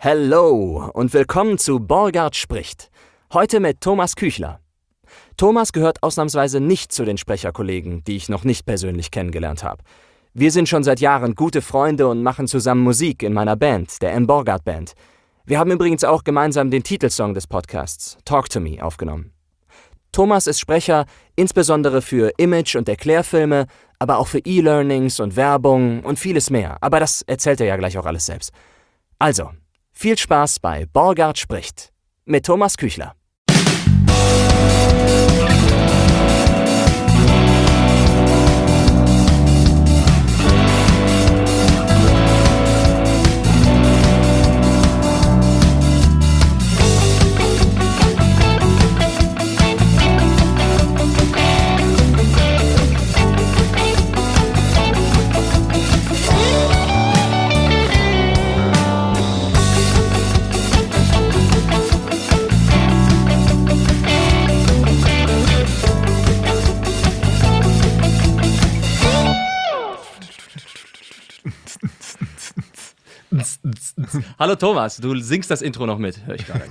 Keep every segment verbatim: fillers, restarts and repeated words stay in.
Hello und willkommen zu Borgard spricht. Heute mit Thomas Küchler. Thomas gehört ausnahmsweise nicht zu den Sprecherkollegen, die ich noch nicht persönlich kennengelernt habe. Wir sind schon seit Jahren gute Freunde und machen zusammen Musik in meiner Band, der M. Borgard Band. Wir haben übrigens auch gemeinsam den Titelsong des Podcasts, Talk to Me, aufgenommen. Thomas ist Sprecher, insbesondere für Image- und Erklärfilme, aber auch für E-Learnings und Werbung und vieles mehr. Aber das erzählt er ja gleich auch alles selbst. Also, viel Spaß bei Borgard spricht mit Thomas Küchler. Hallo Thomas, du singst das Intro noch mit, höre ich gerade.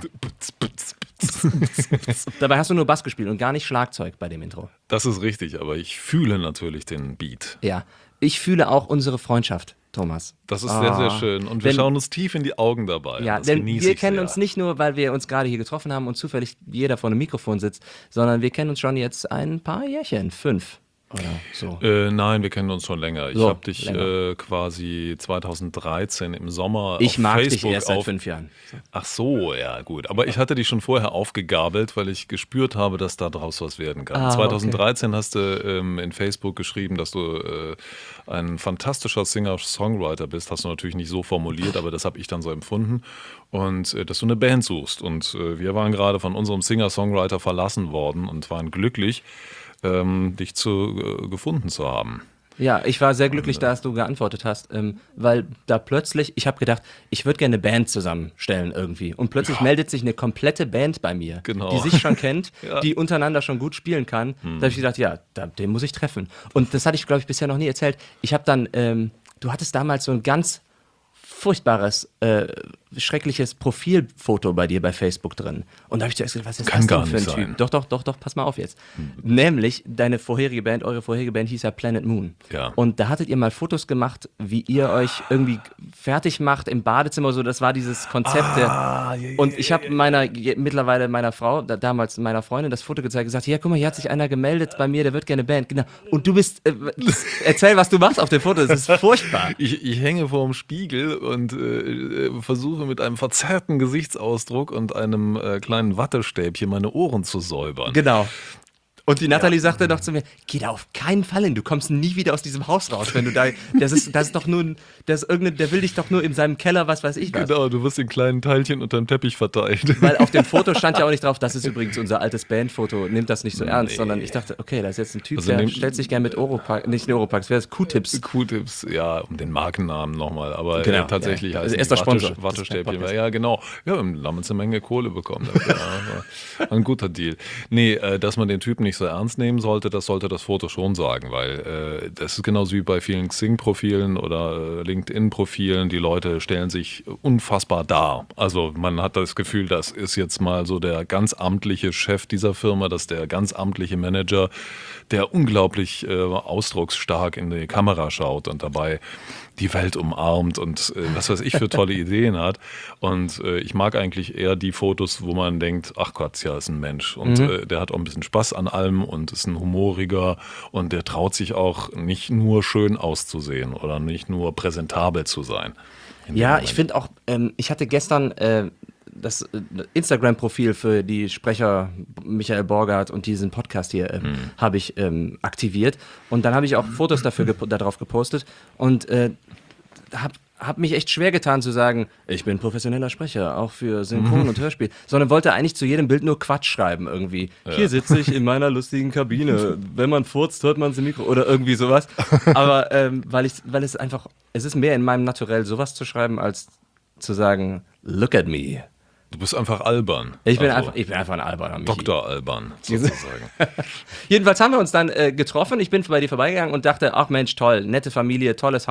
Dabei hast du nur Bass gespielt und gar nicht Schlagzeug bei dem Intro. Das ist richtig, aber ich fühle natürlich den Beat. Ja, ich fühle auch unsere Freundschaft, Thomas. Das ist oh. sehr, sehr schön und wir denn, schauen uns tief in die Augen dabei. Ja, das denn wir kennen sehr. uns nicht nur, weil wir uns gerade hier getroffen haben und zufällig jeder vor einem Mikrofon sitzt, sondern wir kennen uns schon jetzt ein paar Jährchen, fünf. Oder so. Äh, nein, wir kennen uns schon länger. Ich so, habe dich äh, quasi zweitausenddreizehn im Sommer ich auf mag Facebook dich erst seit auf... fünf Jahren. So. Ach so, ja gut. Aber ich hatte dich schon vorher aufgegabelt, weil ich gespürt habe, dass da draus was werden kann. Ah, zweitausenddreizehn okay. hast du ähm, in Facebook geschrieben, dass du äh, ein fantastischer Singer-Songwriter bist. Hast du natürlich nicht so formuliert, aber das habe ich dann so empfunden. Und äh, dass du eine Band suchst. Und äh, wir waren gerade von unserem Singer-Songwriter verlassen worden und waren glücklich, Ähm, dich zu, äh, gefunden zu haben. Ja, ich war sehr glücklich, dass du geantwortet hast, ähm, weil da plötzlich, ich habe gedacht, ich würde gerne eine Band zusammenstellen irgendwie. Und plötzlich ja. meldet sich eine komplette Band bei mir, genau. die sich schon kennt, ja. die untereinander schon gut spielen kann. Hm. Da habe ich gedacht, ja, da, den muss ich treffen. Und das hatte ich, glaube ich, bisher noch nie erzählt. Ich habe dann, ähm, du hattest damals so ein ganz furchtbares, äh, schreckliches Profilfoto bei dir bei Facebook drin. Und da habe ich zuerst gedacht, was ist Kann das denn für ein Typ? Sein. Doch, doch, doch, doch, pass mal auf jetzt. Mhm. Nämlich, deine vorherige Band, eure vorherige Band hieß ja Planet Moon. Ja. Und da hattet ihr mal Fotos gemacht, wie ihr euch irgendwie fertig macht im Badezimmer, so, das war dieses Konzept. Ah, der, ja, ja, und ich habe meiner, mittlerweile meiner Frau, da, damals meiner Freundin, das Foto gezeigt, gesagt, ja, guck mal, hier hat sich einer gemeldet bei mir, der wird gerne Band. Genau. Und du bist, äh, erzähl, was du machst auf dem Foto, das ist furchtbar. Ich, ich hänge vor dem Spiegel und äh, versuche mit einem verzerrten Gesichtsausdruck und einem äh, kleinen Wattestäbchen meine Ohren zu säubern. Genau. Und die Nathalie ja. sagte doch zu mir, geh da auf keinen Fall hin, du kommst nie wieder aus diesem Haus raus, wenn du da, das ist, das ist doch nur, ein, das ist irgendeine, der will dich doch nur in seinem Keller, was weiß ich was. Genau, du wirst in kleinen Teilchen unterm Teppich verteilt. Weil auf dem Foto stand ja auch nicht drauf, das ist übrigens unser altes Bandfoto, nimmt das nicht so ernst, nee. sondern ich dachte, okay, da ist jetzt ein Typ, also der stellt sich gerne mit Oropax, nicht Oropax, wer ist Q-Tips? Q-Tips, ja, um den Markennamen nochmal, aber genau, äh, tatsächlich ja. heißt also erster Sponsor. Wattestäbchen, ja genau, ja, wir haben damals eine Menge Kohle bekommen, dafür, ja, ein guter Deal. Nee, äh, dass man den Typen nicht so ernst nehmen soll, Sollte, das sollte das Foto schon sagen, weil äh, das ist genauso wie bei vielen Xing-Profilen oder äh, LinkedIn-Profilen, die Leute stellen sich unfassbar dar. Also man hat das Gefühl, das ist jetzt mal so der ganz amtliche Chef dieser Firma, das ist der ganz amtliche Manager, der unglaublich äh, ausdrucksstark in die Kamera schaut und dabei die Welt umarmt und äh, was weiß ich für tolle Ideen hat. Und äh, ich mag eigentlich eher die Fotos, wo man denkt, ach Gott, ja, ist ein Mensch. Und mhm. äh, der hat auch ein bisschen Spaß an allem und ist ein humoriger und der traut sich auch nicht nur schön auszusehen oder nicht nur präsentabel zu sein. Ja, ich finde auch, ähm, ich hatte gestern äh, das äh, Instagram-Profil für die Sprecher Michael Borgard und diesen Podcast hier ähm, mhm. habe ich ähm, aktiviert und dann habe ich auch Fotos dafür gep- darauf gepostet und äh, habe hab mich echt schwer getan zu sagen, ich bin professioneller Sprecher, auch für Synchron- und Hörspiel, sondern wollte eigentlich zu jedem Bild nur Quatsch schreiben irgendwie. Ja. Hier sitze ich in meiner lustigen Kabine, wenn man furzt, hört man es im Mikro oder irgendwie sowas. Aber ähm, weil, ich, weil es einfach, es ist mehr in meinem Naturell, sowas zu schreiben, als zu sagen, look at me. Du bist einfach albern. Ich bin, also einfach, ich bin einfach ein Alberner. Doktor Alban, sozusagen. Jedenfalls haben wir uns dann äh, getroffen. Ich bin bei dir vorbeigegangen und dachte, ach Mensch, toll, nette Familie, tolles Haus.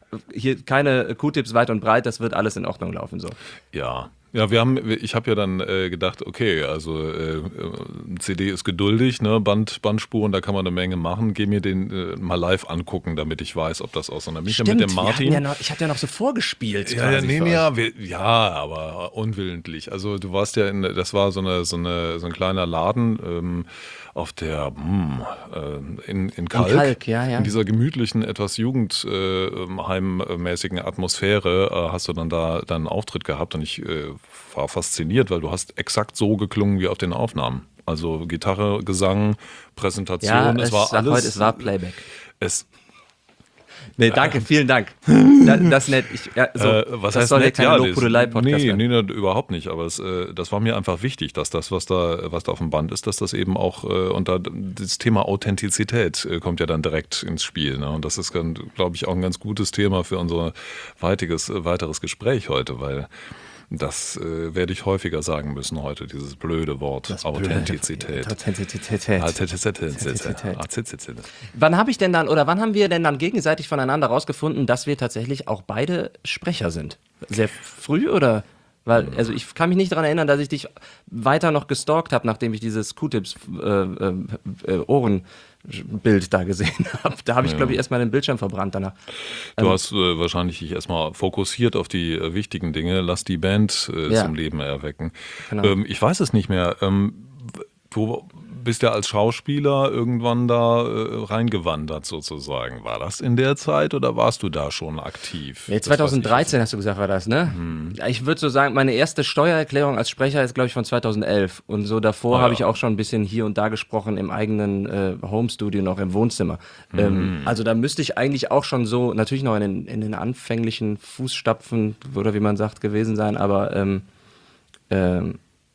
hier keine Q-Tips weit und breit, das wird alles in Ordnung laufen so. Ja. Ja, wir haben, ich habe ja dann äh, gedacht, okay, also äh, C D ist geduldig, ne, Band, Bandspuren, da kann man eine Menge machen. Geh mir den äh, mal live angucken, damit ich weiß, ob das auseinander. Mich Stimmt, mit dem Martin. wir hatten ja noch, ich hatte ja noch so vorgespielt. Ja, ja, quasi nee, für nee, euch. ja, wir, ja, aber unwillentlich. Also du warst ja in, das war so eine, so eine, so ein kleiner Laden ähm, auf der hm, äh, in, in Kalk, Kalk, ja, ja. in dieser gemütlichen, etwas jugendheimmäßigen Atmosphäre äh, hast du dann da deinen Auftritt gehabt und ich äh, war fasziniert, weil du hast exakt so geklungen wie auf den Aufnahmen. Also Gitarre, Gesang, Präsentation, Ja, es, es war sag alles. heute, es war Playback. Es, Nee, danke, vielen Dank. Das, das ist nett. Ich, ja, so, Äh, was das heißt soll ja nett? keine Ja, Lobhudelei-Podcast nee, werden. nee, nee, überhaupt nicht. Aber es, äh, das war mir einfach wichtig, dass das, was da, was da auf dem Band ist, dass das eben auch, äh, und da das Thema Authentizität äh, kommt ja dann direkt ins Spiel. Ne? Und das ist, glaube ich, auch ein ganz gutes Thema für unser weitiges, äh, weiteres Gespräch heute, weil das äh, werde ich häufiger sagen müssen heute, dieses blöde Wort Authentizität. Authentizität. Authentizität. Wann habe ich denn dann, oder wann haben wir denn dann gegenseitig voneinander rausgefunden, dass wir tatsächlich auch beide Sprecher sind? Sehr früh oder? Weil, also ich kann mich nicht daran erinnern, dass ich dich weiter noch gestalkt habe, nachdem ich dieses Q-Tips äh, äh, äh, Ohrenbild da gesehen habe. Da habe ich, Ja. glaube ich, erstmal den Bildschirm verbrannt danach. Du Ähm, hast äh, wahrscheinlich dich erstmal fokussiert auf die äh, wichtigen Dinge, lass die Band äh, Ja. zum Leben erwecken. Genau. Ähm, ich weiß es nicht mehr. Ähm, du bist ja als Schauspieler irgendwann da äh, reingewandert sozusagen. War das in der Zeit oder warst du da schon aktiv? Nee, Das weiß zwanzig dreizehn hast du gesagt, war das, ne? Hm. Ja, ich würde so sagen, meine erste Steuererklärung als Sprecher ist, glaube ich, von zwanzig elf. Und so davor Ah, habe ja. ich auch schon ein bisschen hier und da gesprochen im eigenen äh, Homestudio noch im Wohnzimmer. Hm. Ähm, also da müsste ich eigentlich auch schon so, natürlich noch in den, in den anfänglichen Fußstapfen oder wie man sagt, gewesen sein. Aber ähm, ähm,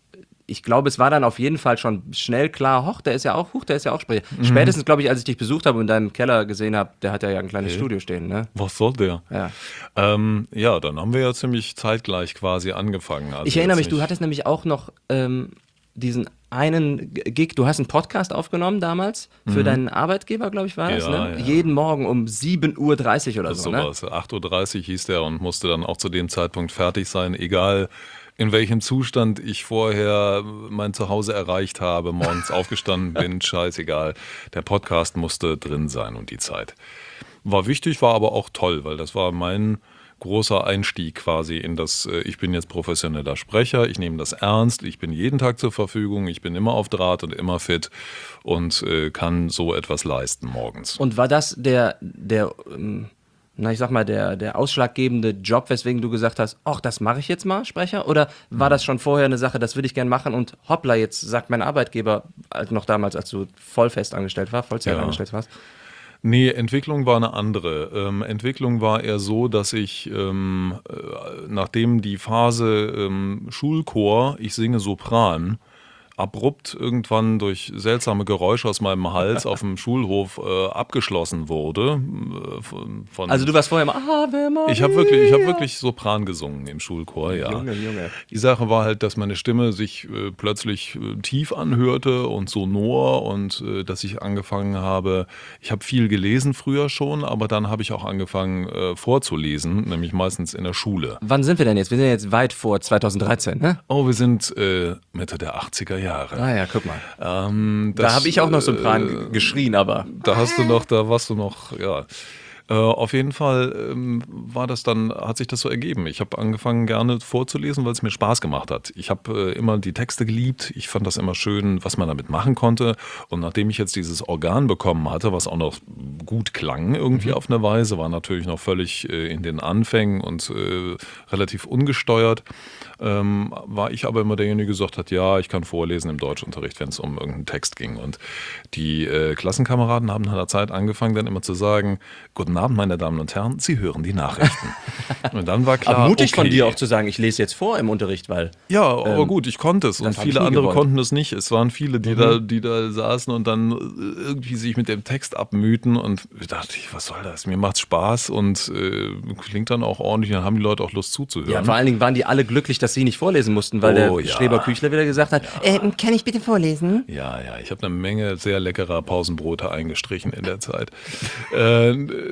ich glaube, es war dann auf jeden Fall schon schnell klar, hoch, der ist ja auch, huch, der ist ja auch Sprecher. Mhm. Spätestens, glaube ich, als ich dich besucht habe und in deinem Keller gesehen habe, der hat ja ein kleines Studio stehen, ne? Was soll der? Ja. Ähm, ja, dann haben wir ja ziemlich zeitgleich quasi angefangen. Also Ich erinnere mich, jetzt du nicht- hattest nämlich auch noch ähm, diesen einen G- Gig, du hast einen Podcast aufgenommen damals für deinen Arbeitgeber, glaube ich, war das, Mhm. Ja, ne? ja. Jeden Morgen um sieben Uhr dreißig oder so, ne? sowas. acht Uhr dreißig hieß der und musste dann auch zu dem Zeitpunkt fertig sein, egal in welchem Zustand ich vorher mein Zuhause erreicht habe, morgens aufgestanden bin, scheißegal. Der Podcast musste drin sein und die Zeit. War wichtig, war aber auch toll, weil das war mein großer Einstieg quasi in das, äh, ich bin jetzt professioneller Sprecher, ich nehme das ernst, ich bin jeden Tag zur Verfügung, ich bin immer auf Draht und immer fit und äh, kann so etwas leisten morgens. Und war das der, der, ähm, na ich sag mal, der, der ausschlaggebende Job, weswegen du gesagt hast, ach, das mache ich jetzt mal, Sprecher? Oder war das schon vorher eine Sache, das würde ich gern machen und hoppla, jetzt sagt mein Arbeitgeber, halt noch damals, als du voll fest angestellt warst, Vollzeit Ja. angestellt warst? Nee, Entwicklung war eine andere. Ähm, Entwicklung war eher so, dass ich, ähm, äh, nachdem die Phase ähm, Schulchor, ich singe Sopran, abrupt irgendwann durch seltsame Geräusche aus meinem Hals auf dem Schulhof äh, abgeschlossen wurde. Äh, von, von Also du warst vorher immer, Ave Maria. ich habe wirklich, ich habe wirklich Sopran gesungen im Schulchor, ja. Junge, Junge. Die Sache war halt, dass meine Stimme sich äh, plötzlich äh, tief anhörte und sonor und äh, dass ich angefangen habe, ich habe viel gelesen früher schon, aber dann habe ich auch angefangen äh, vorzulesen, nämlich meistens in der Schule. Wann sind wir denn jetzt? Wir sind jetzt weit vor zwanzig dreizehn, ne? Oh, wir sind äh, Mitte der achtziger Jahre. Ah ja, guck mal. Ähm, Da das, habe ich auch noch Sopran äh, ge- geschrien, aber Da hast du noch, da warst du noch, ja. Äh, auf jeden Fall ähm, war das dann, hat sich das so ergeben. Ich habe angefangen gerne vorzulesen, weil es mir Spaß gemacht hat. Ich habe äh, immer die Texte geliebt. Ich fand das immer schön, was man damit machen konnte. Und nachdem ich jetzt dieses Organ bekommen hatte, was auch noch gut klang irgendwie Mhm. auf eine Weise, war natürlich noch völlig äh, in den Anfängen und äh, relativ ungesteuert, ähm, war ich aber immer derjenige, der gesagt hat, ja, ich kann vorlesen im Deutschunterricht, wenn es um irgendeinen Text ging. Und die äh, Klassenkameraden haben nach einer Zeit angefangen, dann immer zu sagen, guten Abend, meine Damen und Herren, Sie hören die Nachrichten. Und dann war klar, aber mutig okay. von dir auch zu sagen, ich lese jetzt vor im Unterricht, weil Ja, aber Ähm, gut, ich konnte es und das hab ich viele nie andere gewollt. konnten es nicht. Es waren viele, die, da, die da saßen und dann äh, irgendwie sich mit dem Text abmühten und ich dachte, ich, was soll das? Mir macht's Spaß und äh, klingt dann auch ordentlich, dann haben die Leute auch Lust zuzuhören. ja, vor allen Dingen waren die alle glücklich, dass sie nicht vorlesen mussten, weil Oh, der ja. Schreber-Küchler wieder gesagt hat, äh, kann ich bitte vorlesen? Ja, ja, ich habe eine Menge sehr leckerer Pausenbrote eingestrichen in der Zeit. äh,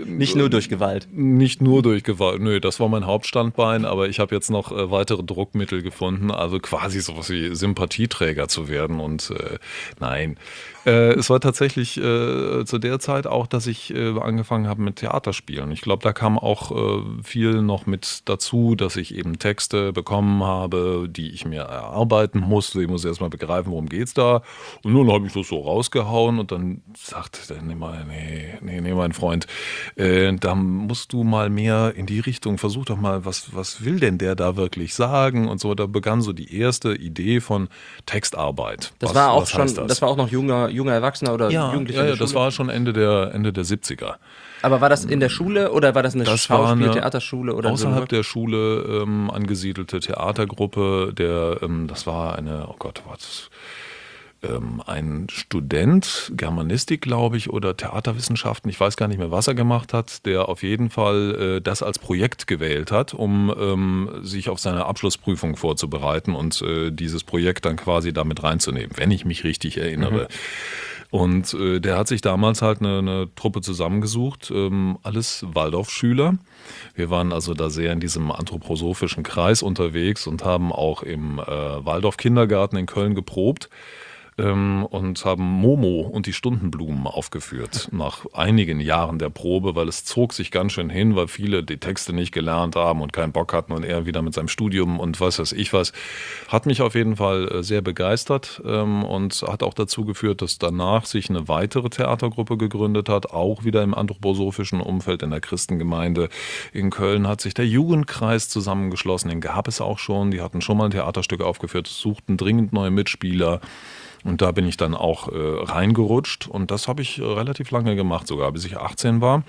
Nicht nur durch Gewalt. Nicht nur durch Gewalt. Nö, das war mein Hauptstandbein, aber ich habe jetzt noch äh, weitere Druckmittel gefunden, also quasi sowas wie Sympathieträger zu werden. Und äh, nein, äh, es war tatsächlich äh, zu der Zeit auch, dass ich äh, angefangen habe mit Theaterspielen. Ich glaube, da kam auch äh, viel noch mit dazu, dass ich eben Texte bekommen habe, die ich mir erarbeiten musste. Ich muss erst mal begreifen, worum geht's da. Und nun habe ich das so rausgehauen und dann sagte der, nee, nee, nee, nee, mein Freund, äh, da musst du mal mehr in die Richtung, versuch doch mal, was, was will denn der da wirklich sagen und so. Da begann so die erste Idee von Textarbeit. Das was, war auch was schon, heißt das? das war auch noch junger, junger Erwachsener oder ja, Jugendlicher ja, in ja, der das Schule? war schon Ende der, Ende der siebziger. Aber war das in der Schule oder war das eine Das war eine Schauspiel-Theaterschule? Oder außerhalb so? der Schule ähm, angesiedelte Theatergruppe, der, ähm, das war eine, oh Gott, was, ähm, ein Student, Germanistik, glaube ich, oder Theaterwissenschaften, ich weiß gar nicht mehr, was er gemacht hat, der auf jeden Fall äh, das als Projekt gewählt hat, um ähm, sich auf seine Abschlussprüfung vorzubereiten und äh, dieses Projekt dann quasi damit reinzunehmen, wenn ich mich richtig erinnere. Mhm. Und äh, der hat sich damals halt eine, eine Truppe zusammengesucht, ähm, alles Waldorfschüler. Wir waren also da sehr in diesem anthroposophischen Kreis unterwegs und haben auch im äh, Waldorf-Kindergarten in Köln geprobt ähm, und haben Momo und die Stundenblumen aufgeführt nach einigen Jahren der Probe, weil es zog sich ganz schön hin, weil viele die Texte nicht gelernt haben und keinen Bock hatten und er wieder mit seinem Studium und was weiß ich was. Hat mich auf jeden Fall sehr begeistert ähm, und hat auch dazu geführt, dass danach sich eine weitere Theatergruppe gegründet hat, auch wieder im anthroposophischen Umfeld in der Christengemeinde. In Köln hat sich der Jugendkreis zusammengeschlossen, den gab es auch schon, die hatten schon mal ein Theaterstück aufgeführt, suchten dringend neue Mitspieler. Und da bin ich dann auch äh, reingerutscht und das habe ich äh, relativ lange gemacht, sogar bis ich achtzehn war.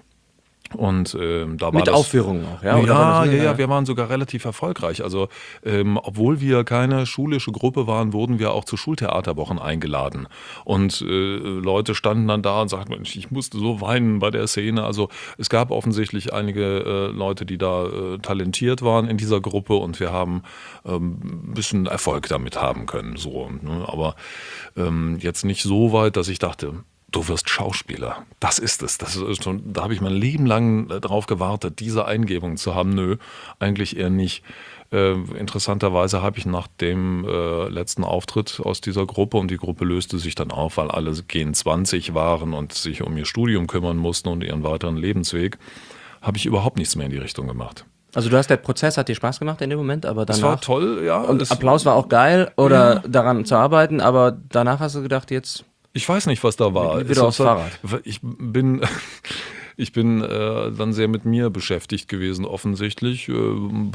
Und ähm, da war mit das, Aufführungen auch, ja? Oder ja, war das ja, ja, wir waren sogar relativ erfolgreich. Also ähm, obwohl wir keine schulische Gruppe waren, wurden wir auch zu Schultheaterwochen eingeladen. Und äh, Leute standen dann da und sagten, Mensch, ich musste so weinen bei der Szene. Also es gab offensichtlich einige äh, Leute, die da äh, talentiert waren in dieser Gruppe und wir haben ähm, ein bisschen Erfolg damit haben können. So, ne? Aber ähm, jetzt nicht so weit, dass ich dachte, du wirst Schauspieler. Das ist es. Das ist schon, da habe ich mein Leben lang drauf gewartet, diese Eingebung zu haben. Nö, eigentlich eher nicht. Äh, interessanterweise habe ich nach dem äh, letzten Auftritt aus dieser Gruppe, und die Gruppe löste sich dann auf, weil alle Gen zwanzig waren und sich um ihr Studium kümmern mussten und ihren weiteren Lebensweg, habe ich überhaupt nichts mehr in die Richtung gemacht. Also du hast, der Prozess hat dir Spaß gemacht in dem Moment, aber danach... Das war toll, ja. Und Applaus war auch geil, oder ja. daran zu arbeiten, aber danach hast du gedacht, jetzt... Ich weiß nicht, was da war. Wieder aufs Fahrrad. Ich bin, ich bin äh, dann sehr mit mir beschäftigt gewesen, offensichtlich. Äh,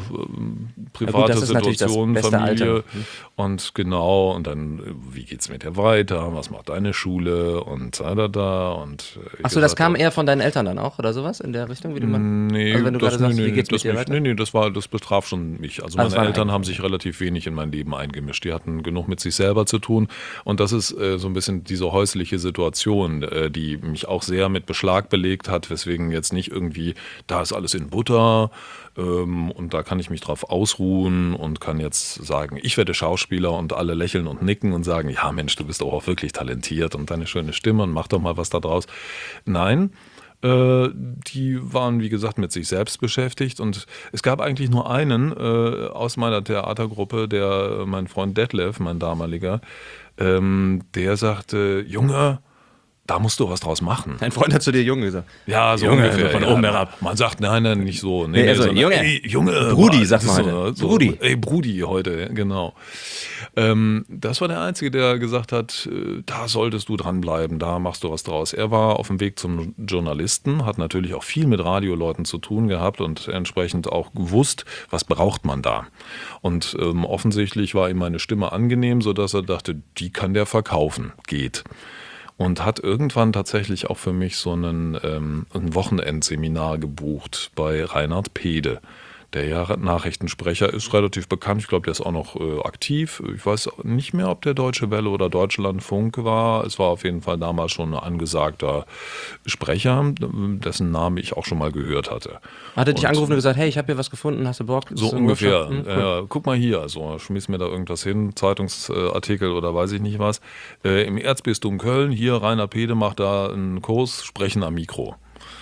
private ja, gut, Situation, Familie. Alter. Und genau, und dann, wie geht's mit dir weiter? Was macht deine Schule? Und da, da, da. Und äh, Achso, das kam eher von deinen Eltern dann auch, oder sowas, in der Richtung? Wie du mal, nee, also wenn du das, gerade sagst, nee, wie geht's das mit dir nicht, weiter? Nee, nee, das, war, das betraf schon mich. Also also meine Eltern haben sich relativ wenig in mein Leben eingemischt. Die hatten genug mit sich selber zu tun. Und das ist äh, so ein bisschen diese häusliche Situation, äh, die mich auch sehr mit Beschlag belegt hat, weswegen jetzt nicht irgendwie, da ist alles in Butter ähm, und da kann ich mich drauf ausruhen und kann jetzt sagen, ich werde Schauspieler, und alle lächeln und nicken und sagen, ja Mensch, du bist doch auch wirklich talentiert und deine schöne Stimme und mach doch mal was da draus. Nein, äh, die waren, wie gesagt, mit sich selbst beschäftigt, und es gab eigentlich nur einen äh, aus meiner Theatergruppe, der, mein Freund Detlef, mein damaliger, ähm, der sagte, Junge, da musst du was draus machen. Dein Freund hat zu dir Junge gesagt. Ja, so Junge, ungefähr. also von ja, oben herab. Man sagt, nein, nein, nicht so. Nee, Nee, also, sondern, Junge. ey, Junge. Brudi, sagt das man ist heute. So, Brudi. Ey, Brudi heute, genau. Ähm, das war der Einzige, der gesagt hat, äh, da solltest du dranbleiben, da machst du was draus. Er war auf dem Weg zum Journalisten, hat natürlich auch viel mit Radioleuten zu tun gehabt und entsprechend auch gewusst, was braucht man da. Und ähm, offensichtlich war ihm meine Stimme angenehm, sodass er dachte, die kann der verkaufen, geht. Und hat irgendwann tatsächlich auch für mich so einen, ähm, ein Wochenendseminar gebucht bei Reinhard Pede. Der ja Nachrichtensprecher ist, relativ bekannt. Ich glaube, der ist auch noch äh, aktiv. Ich weiß nicht mehr, ob der Deutsche Welle oder Deutschlandfunk war. Es war auf jeden Fall damals schon ein angesagter Sprecher, dessen Namen ich auch schon mal gehört hatte. Hat er dich und, angerufen und gesagt, hey, ich habe hier was gefunden, hast du Bock? So ungefähr. Hm, cool. äh, guck mal hier, also schmiss mir da irgendwas hin, Zeitungsartikel oder weiß ich nicht was. Äh, Im Erzbistum Köln, hier Reinhard Pede macht da einen Kurs, Sprechen am Mikro.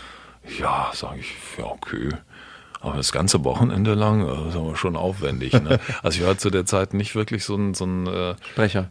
Ja, sage ich, ja, okay. Aber das ganze Wochenende lang, das ist aber schon aufwendig. Ne? Also ich war zu der Zeit nicht wirklich so ein... So ein äh, Sprecher.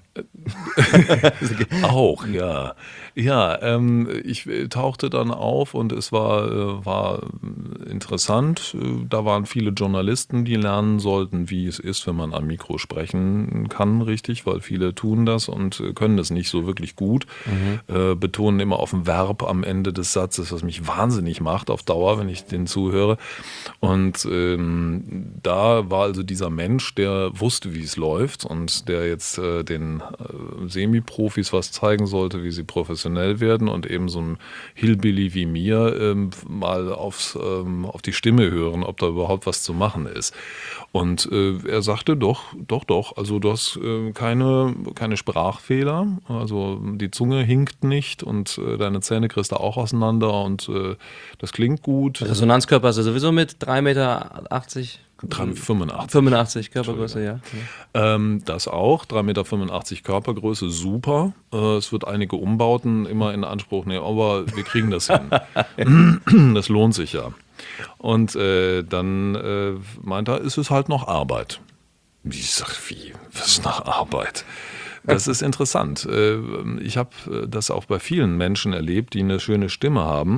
Auch, ja. Ja, ähm, ich tauchte dann auf und es war, äh, war interessant. Da waren viele Journalisten, die lernen sollten, wie es ist, wenn man am Mikro sprechen kann, richtig, weil viele tun das und können das nicht so wirklich gut. Mhm. Äh, betonen immer auf ein Verb am Ende des Satzes, was mich wahnsinnig macht auf Dauer, wenn ich den zuhöre. Und ähm, da war also dieser Mensch, der wusste, wie es läuft und der jetzt äh, den äh, Semi-Profis was zeigen sollte, wie sie professionell werden und eben so ein Hillbilly wie mir ähm, mal aufs, ähm, auf die Stimme hören, ob da überhaupt was zu machen ist. Und äh, er sagte, doch, doch, doch, also du hast äh, keine, keine Sprachfehler, also die Zunge hinkt nicht und äh, deine Zähne kriegst du auch auseinander und äh, das klingt gut. Resonanzkörper ist ja sowieso mit drei Meter achtzig. fünfundachtzig. fünfundachtzig Körpergröße, ja. Ähm, das auch, drei Meter fünfundachtzig Körpergröße, super. Äh, es wird einige Umbauten immer in Anspruch nehmen, aber wir kriegen das hin. Das lohnt sich ja. Und äh, dann äh, meint er, ist es halt noch Arbeit. Ich sag, wie? Was ist noch Arbeit? Das ist interessant. Äh, ich habe das auch bei vielen Menschen erlebt, die eine schöne Stimme haben,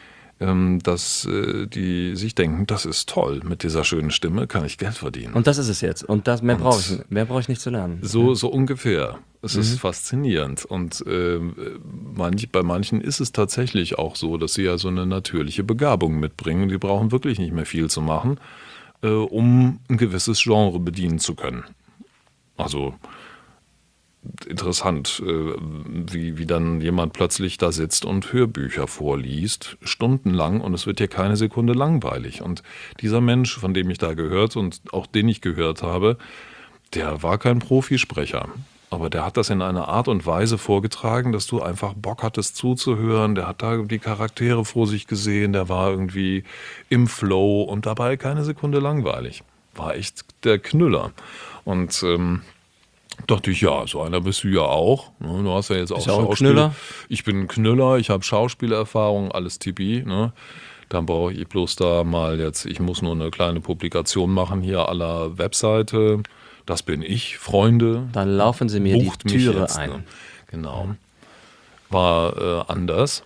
dass die sich denken, das ist toll, mit dieser schönen Stimme kann ich Geld verdienen. Und das ist es jetzt. Und das mehr brauche ich, mehr brauche ich nicht zu lernen. So, so ungefähr. Es mhm. ist faszinierend. Und äh, manch, bei manchen ist es tatsächlich auch so, dass sie ja so eine natürliche Begabung mitbringen. Die brauchen wirklich nicht mehr viel zu machen, äh, um ein gewisses Genre bedienen zu können. Also interessant, wie, wie dann jemand plötzlich da sitzt und Hörbücher vorliest, stundenlang, und es wird dir keine Sekunde langweilig. Und dieser Mensch, von dem ich da gehört und auch den ich gehört habe, der war kein Profisprecher. Aber der hat das in einer Art und Weise vorgetragen, dass du einfach Bock hattest zuzuhören. Der hat da die Charaktere vor sich gesehen, der war irgendwie im Flow und dabei keine Sekunde langweilig. War echt der Knüller. Und ähm, dachte ich, ja, so einer bist du ja auch. Du hast ja jetzt auch Schauspiel. Ich bin ein Knüller, ich habe Schauspielerfahrung, alles tipi. Ne? Dann brauche ich bloß da mal jetzt, ich muss nur eine kleine Publikation machen hier à la Webseite. Das bin ich, Freunde. Dann laufen sie mir die Türe jetzt, ein. Ne? Genau. War äh, anders.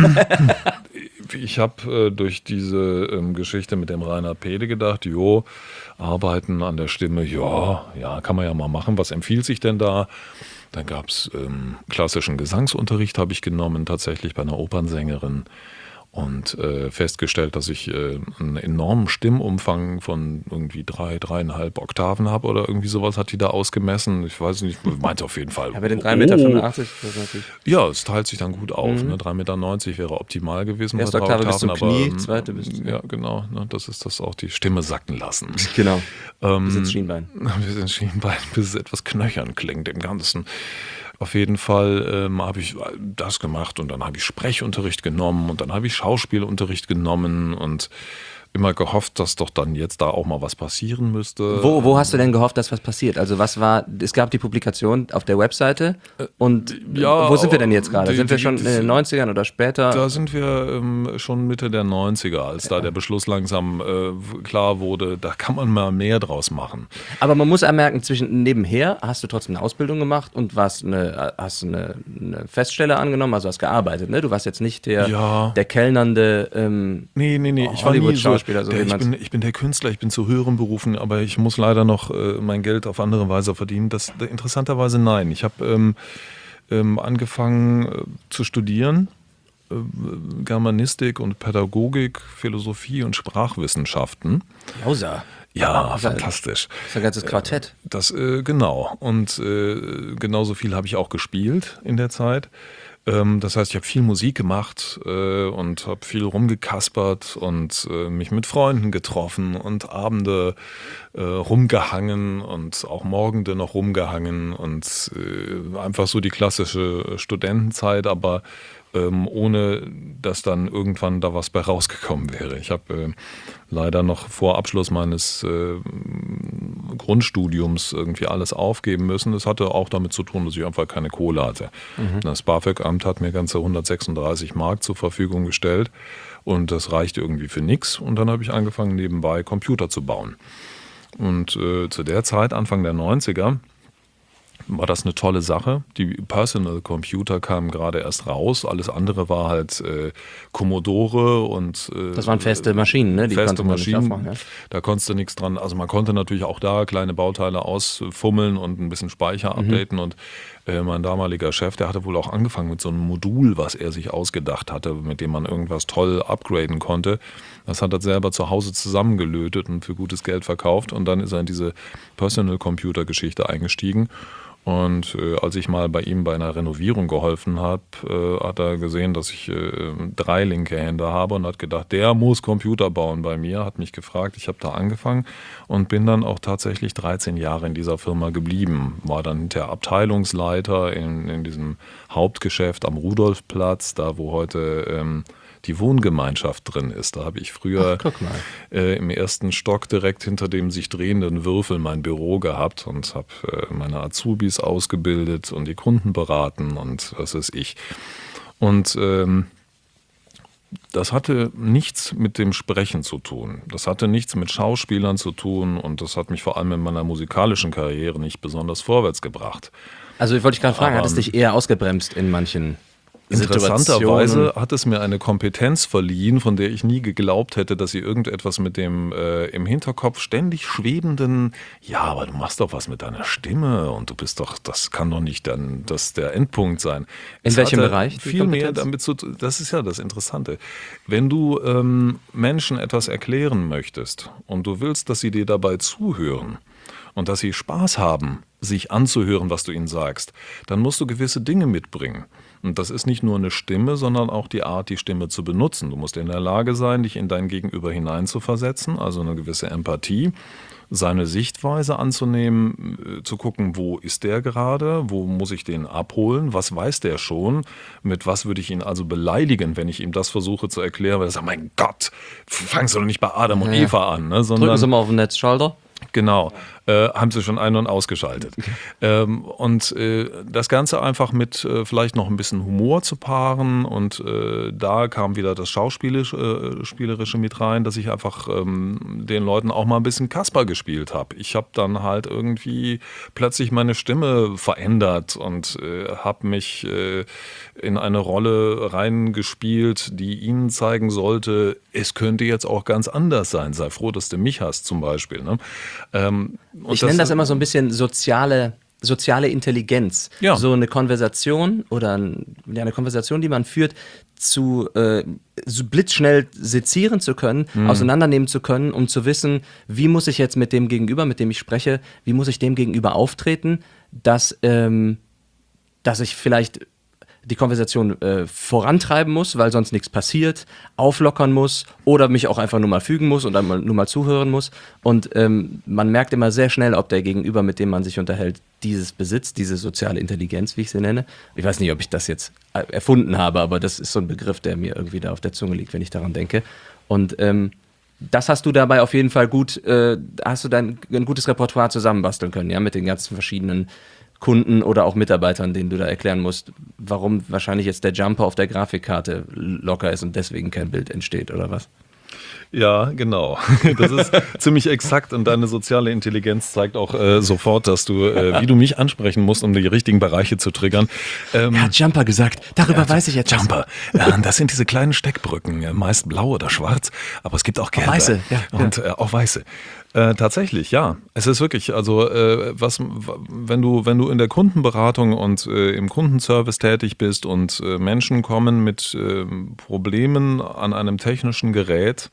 Ich habe äh, durch diese ähm, Geschichte mit dem Rainer Pede gedacht, jo, arbeiten an der Stimme, ja, ja, kann man ja mal machen. Was empfiehlt sich denn da? Dann gab es ähm, klassischen Gesangsunterricht, habe ich genommen, tatsächlich bei einer Opernsängerin. Und äh, festgestellt, dass ich äh, einen enormen Stimmumfang von irgendwie drei, dreieinhalb Oktaven habe oder irgendwie sowas hat die da ausgemessen. Ich weiß nicht, meinte auf jeden Fall. Ja, bei den drei Meter fünfundachtzig. Das natürlich ja, es teilt sich dann gut auf. Mhm. Ne? drei Meter neunzig wäre optimal gewesen. Erste bei drei Oktave bis zum Oktaven, Knie, aber, zweite bis zum... Ja, genau. Ne? Das ist das auch, die Stimme sacken lassen. Genau. Ähm, bis ins Schienbein. Bis ins Schienbein, bis es etwas knöchern klingt im Ganzen. Auf jeden Fall ähm, habe ich das gemacht und dann habe ich Sprechunterricht genommen und dann habe ich Schauspielunterricht genommen und immer gehofft, dass doch dann jetzt da auch mal was passieren müsste. Wo, wo hast du denn gehofft, dass was passiert? Also was war, es gab die Publikation auf der Webseite und ja, wo sind wir denn jetzt gerade? Die, sind wir die, schon in den neunzigern oder später? Da sind wir ähm, schon Mitte der neunziger, als ja. da der Beschluss langsam äh, klar wurde, da kann man mal mehr draus machen. Aber man muss anmerken, zwischen nebenher hast du trotzdem eine Ausbildung gemacht und warst eine, hast eine, eine Feststelle angenommen, also hast gearbeitet, ne? Du warst jetzt nicht der, ja. der kellnernde ähm, Nee, nee, nee, ich war nie so, Schauspieler, so der, ich, bin, ich bin der Künstler, ich bin zu höheren Berufen, aber ich muss leider noch äh, mein Geld auf andere Weise verdienen. Das, interessanterweise nein. Ich habe ähm, ähm, angefangen äh, zu studieren, äh, Germanistik und Pädagogik, Philosophie und Sprachwissenschaften. Jausa. Ja, das fantastisch. Das ist ein ganzes Quartett. Das, äh, genau. Und äh, genauso viel habe ich auch gespielt in der Zeit. Das heißt, ich habe viel Musik gemacht äh, und habe viel rumgekaspert und äh, mich mit Freunden getroffen und Abende äh, rumgehangen und auch Morgende noch rumgehangen und äh, einfach so die klassische Studentenzeit, aber ähm, ohne dass dann irgendwann da was bei rausgekommen wäre. Ich habe äh, leider noch vor Abschluss meines äh, Grundstudiums irgendwie alles aufgeben müssen. Das hatte auch damit zu tun, dass ich einfach keine Kohle hatte. Mhm. Das BAföG-Amt hat mir ganze hundertsechsunddreißig Mark zur Verfügung gestellt Und das reichte irgendwie für nichts. Und dann habe ich angefangen, nebenbei Computer zu bauen. Und äh, zu der Zeit, Anfang der neunziger, war das eine tolle Sache. Die Personal Computer kamen gerade erst raus. Alles andere war halt äh, Commodore und äh, das waren feste Maschinen, ne? Die feste konnte man nicht Maschinen. aufmachen, ja? Da konntest du nichts dran. Also man konnte natürlich auch da kleine Bauteile ausfummeln und ein bisschen Speicher Mhm. updaten. Und äh, mein damaliger Chef, der hatte wohl auch angefangen mit so einem Modul, was er sich ausgedacht hatte, mit dem man irgendwas toll upgraden konnte. Das hat er selber zu Hause zusammengelötet und für gutes Geld verkauft. Und dann ist er in diese Personal Computer Geschichte eingestiegen. Und äh, als ich mal bei ihm bei einer Renovierung geholfen habe, äh, hat er gesehen, dass ich äh, drei linke Hände habe und hat gedacht, der muss Computer bauen bei mir, hat mich gefragt, ich habe da angefangen und bin dann auch tatsächlich dreizehn Jahre in dieser Firma geblieben. War dann hinterher Abteilungsleiter in, in diesem Hauptgeschäft am Rudolfplatz, da wo heute ähm, die Wohngemeinschaft drin ist. Da habe ich früher Ach, guck mal. äh, im ersten Stock direkt hinter dem sich drehenden Würfel mein Büro gehabt und habe äh, meine Azubis ausgebildet und die Kunden beraten und was weiß ich. Und ähm, das hatte nichts mit dem Sprechen zu tun. Das hatte nichts mit Schauspielern zu tun und das hat mich vor allem in meiner musikalischen Karriere nicht besonders vorwärts gebracht. Also ich wollte dich gerade fragen, Aber hat es dich eher ausgebremst in manchen Interessanterweise Situationen? hat es mir eine Kompetenz verliehen, von der ich nie geglaubt hätte, dass sie irgendetwas mit dem äh, im Hinterkopf ständig schwebenden, ja, aber du machst doch was mit deiner Stimme und du bist doch, das kann doch nicht dann das der Endpunkt sein. In Es welchem hatte Bereich, die Viel mehr Kompetenz? damit zu tun, das ist ja das Interessante. Wenn du ähm, Menschen etwas erklären möchtest und du willst, dass sie dir dabei zuhören, und dass sie Spaß haben, sich anzuhören, was du ihnen sagst, dann musst du gewisse Dinge mitbringen. Und das ist nicht nur eine Stimme, sondern auch die Art, die Stimme zu benutzen. Du musst in der Lage sein, dich in dein Gegenüber hineinzuversetzen, also eine gewisse Empathie, seine Sichtweise anzunehmen, zu gucken, wo ist der gerade, wo muss ich den abholen, was weiß der schon, mit was würde ich ihn also beleidigen, wenn ich ihm das versuche zu erklären, weil er sagt, mein Gott, fangst du doch nicht bei Adam und Ja. Eva an, ne, sondern Drücken Sie mal auf den Netzschalter. Genau, äh, haben sie schon ein- und ausgeschaltet. Ähm, und äh, das Ganze einfach mit äh, vielleicht noch ein bisschen Humor zu paaren und äh, da kam wieder das Schauspielerische äh, Spielerische mit rein, dass ich einfach ähm, den Leuten auch mal ein bisschen Kasper gespielt habe. Ich habe dann halt irgendwie plötzlich meine Stimme verändert und äh, habe mich äh, in eine Rolle reingespielt, die ihnen zeigen sollte, es könnte jetzt auch ganz anders sein. Sei froh, dass du mich hast zum Beispiel. Ne? Ähm, und Ich nenne das immer so ein bisschen soziale, soziale Intelligenz. Ja. So eine Konversation oder ein, ja, eine Konversation, die man führt, zu äh, so blitzschnell sezieren zu können, Mhm. auseinandernehmen zu können, um zu wissen, wie muss ich jetzt mit dem Gegenüber, mit dem ich spreche, wie muss ich dem gegenüber auftreten, dass, ähm, dass ich vielleicht die Konversation äh, vorantreiben muss, weil sonst nichts passiert, auflockern muss oder mich auch einfach nur mal fügen muss und einmal nur mal zuhören muss. Und ähm, man merkt immer sehr schnell, ob der Gegenüber, mit dem man sich unterhält, dieses besitzt, diese soziale Intelligenz, wie ich sie nenne. Ich weiß nicht, ob ich das jetzt äh, erfunden habe, aber das ist so ein Begriff, der mir irgendwie da auf der Zunge liegt, wenn ich daran denke. Und ähm, das hast du dabei auf jeden Fall gut, äh, hast du dein ein gutes Repertoire zusammenbasteln können, ja, mit den ganzen verschiedenen Kunden oder auch Mitarbeitern, denen du da erklären musst, warum wahrscheinlich jetzt der Jumper auf der Grafikkarte locker ist und deswegen kein Bild entsteht, oder was? Ja, genau. Das ist ziemlich exakt und deine soziale Intelligenz zeigt auch äh, sofort, dass du, äh, wie du mich ansprechen musst, um die richtigen Bereiche zu triggern. Ähm, Er hat Jumper gesagt, darüber Ja, weiß ich jetzt was. Jumper. Ja, das sind diese kleinen Steckbrücken, ja, meist blau oder schwarz, aber es gibt auch gelbe. weiße, ja, Und äh, auch weiße. Äh, tatsächlich, ja. Es ist wirklich, also äh, was, wenn du, wenn du in der Kundenberatung und äh, im Kundenservice tätig bist und äh, Menschen kommen mit äh, Problemen an einem technischen Gerät,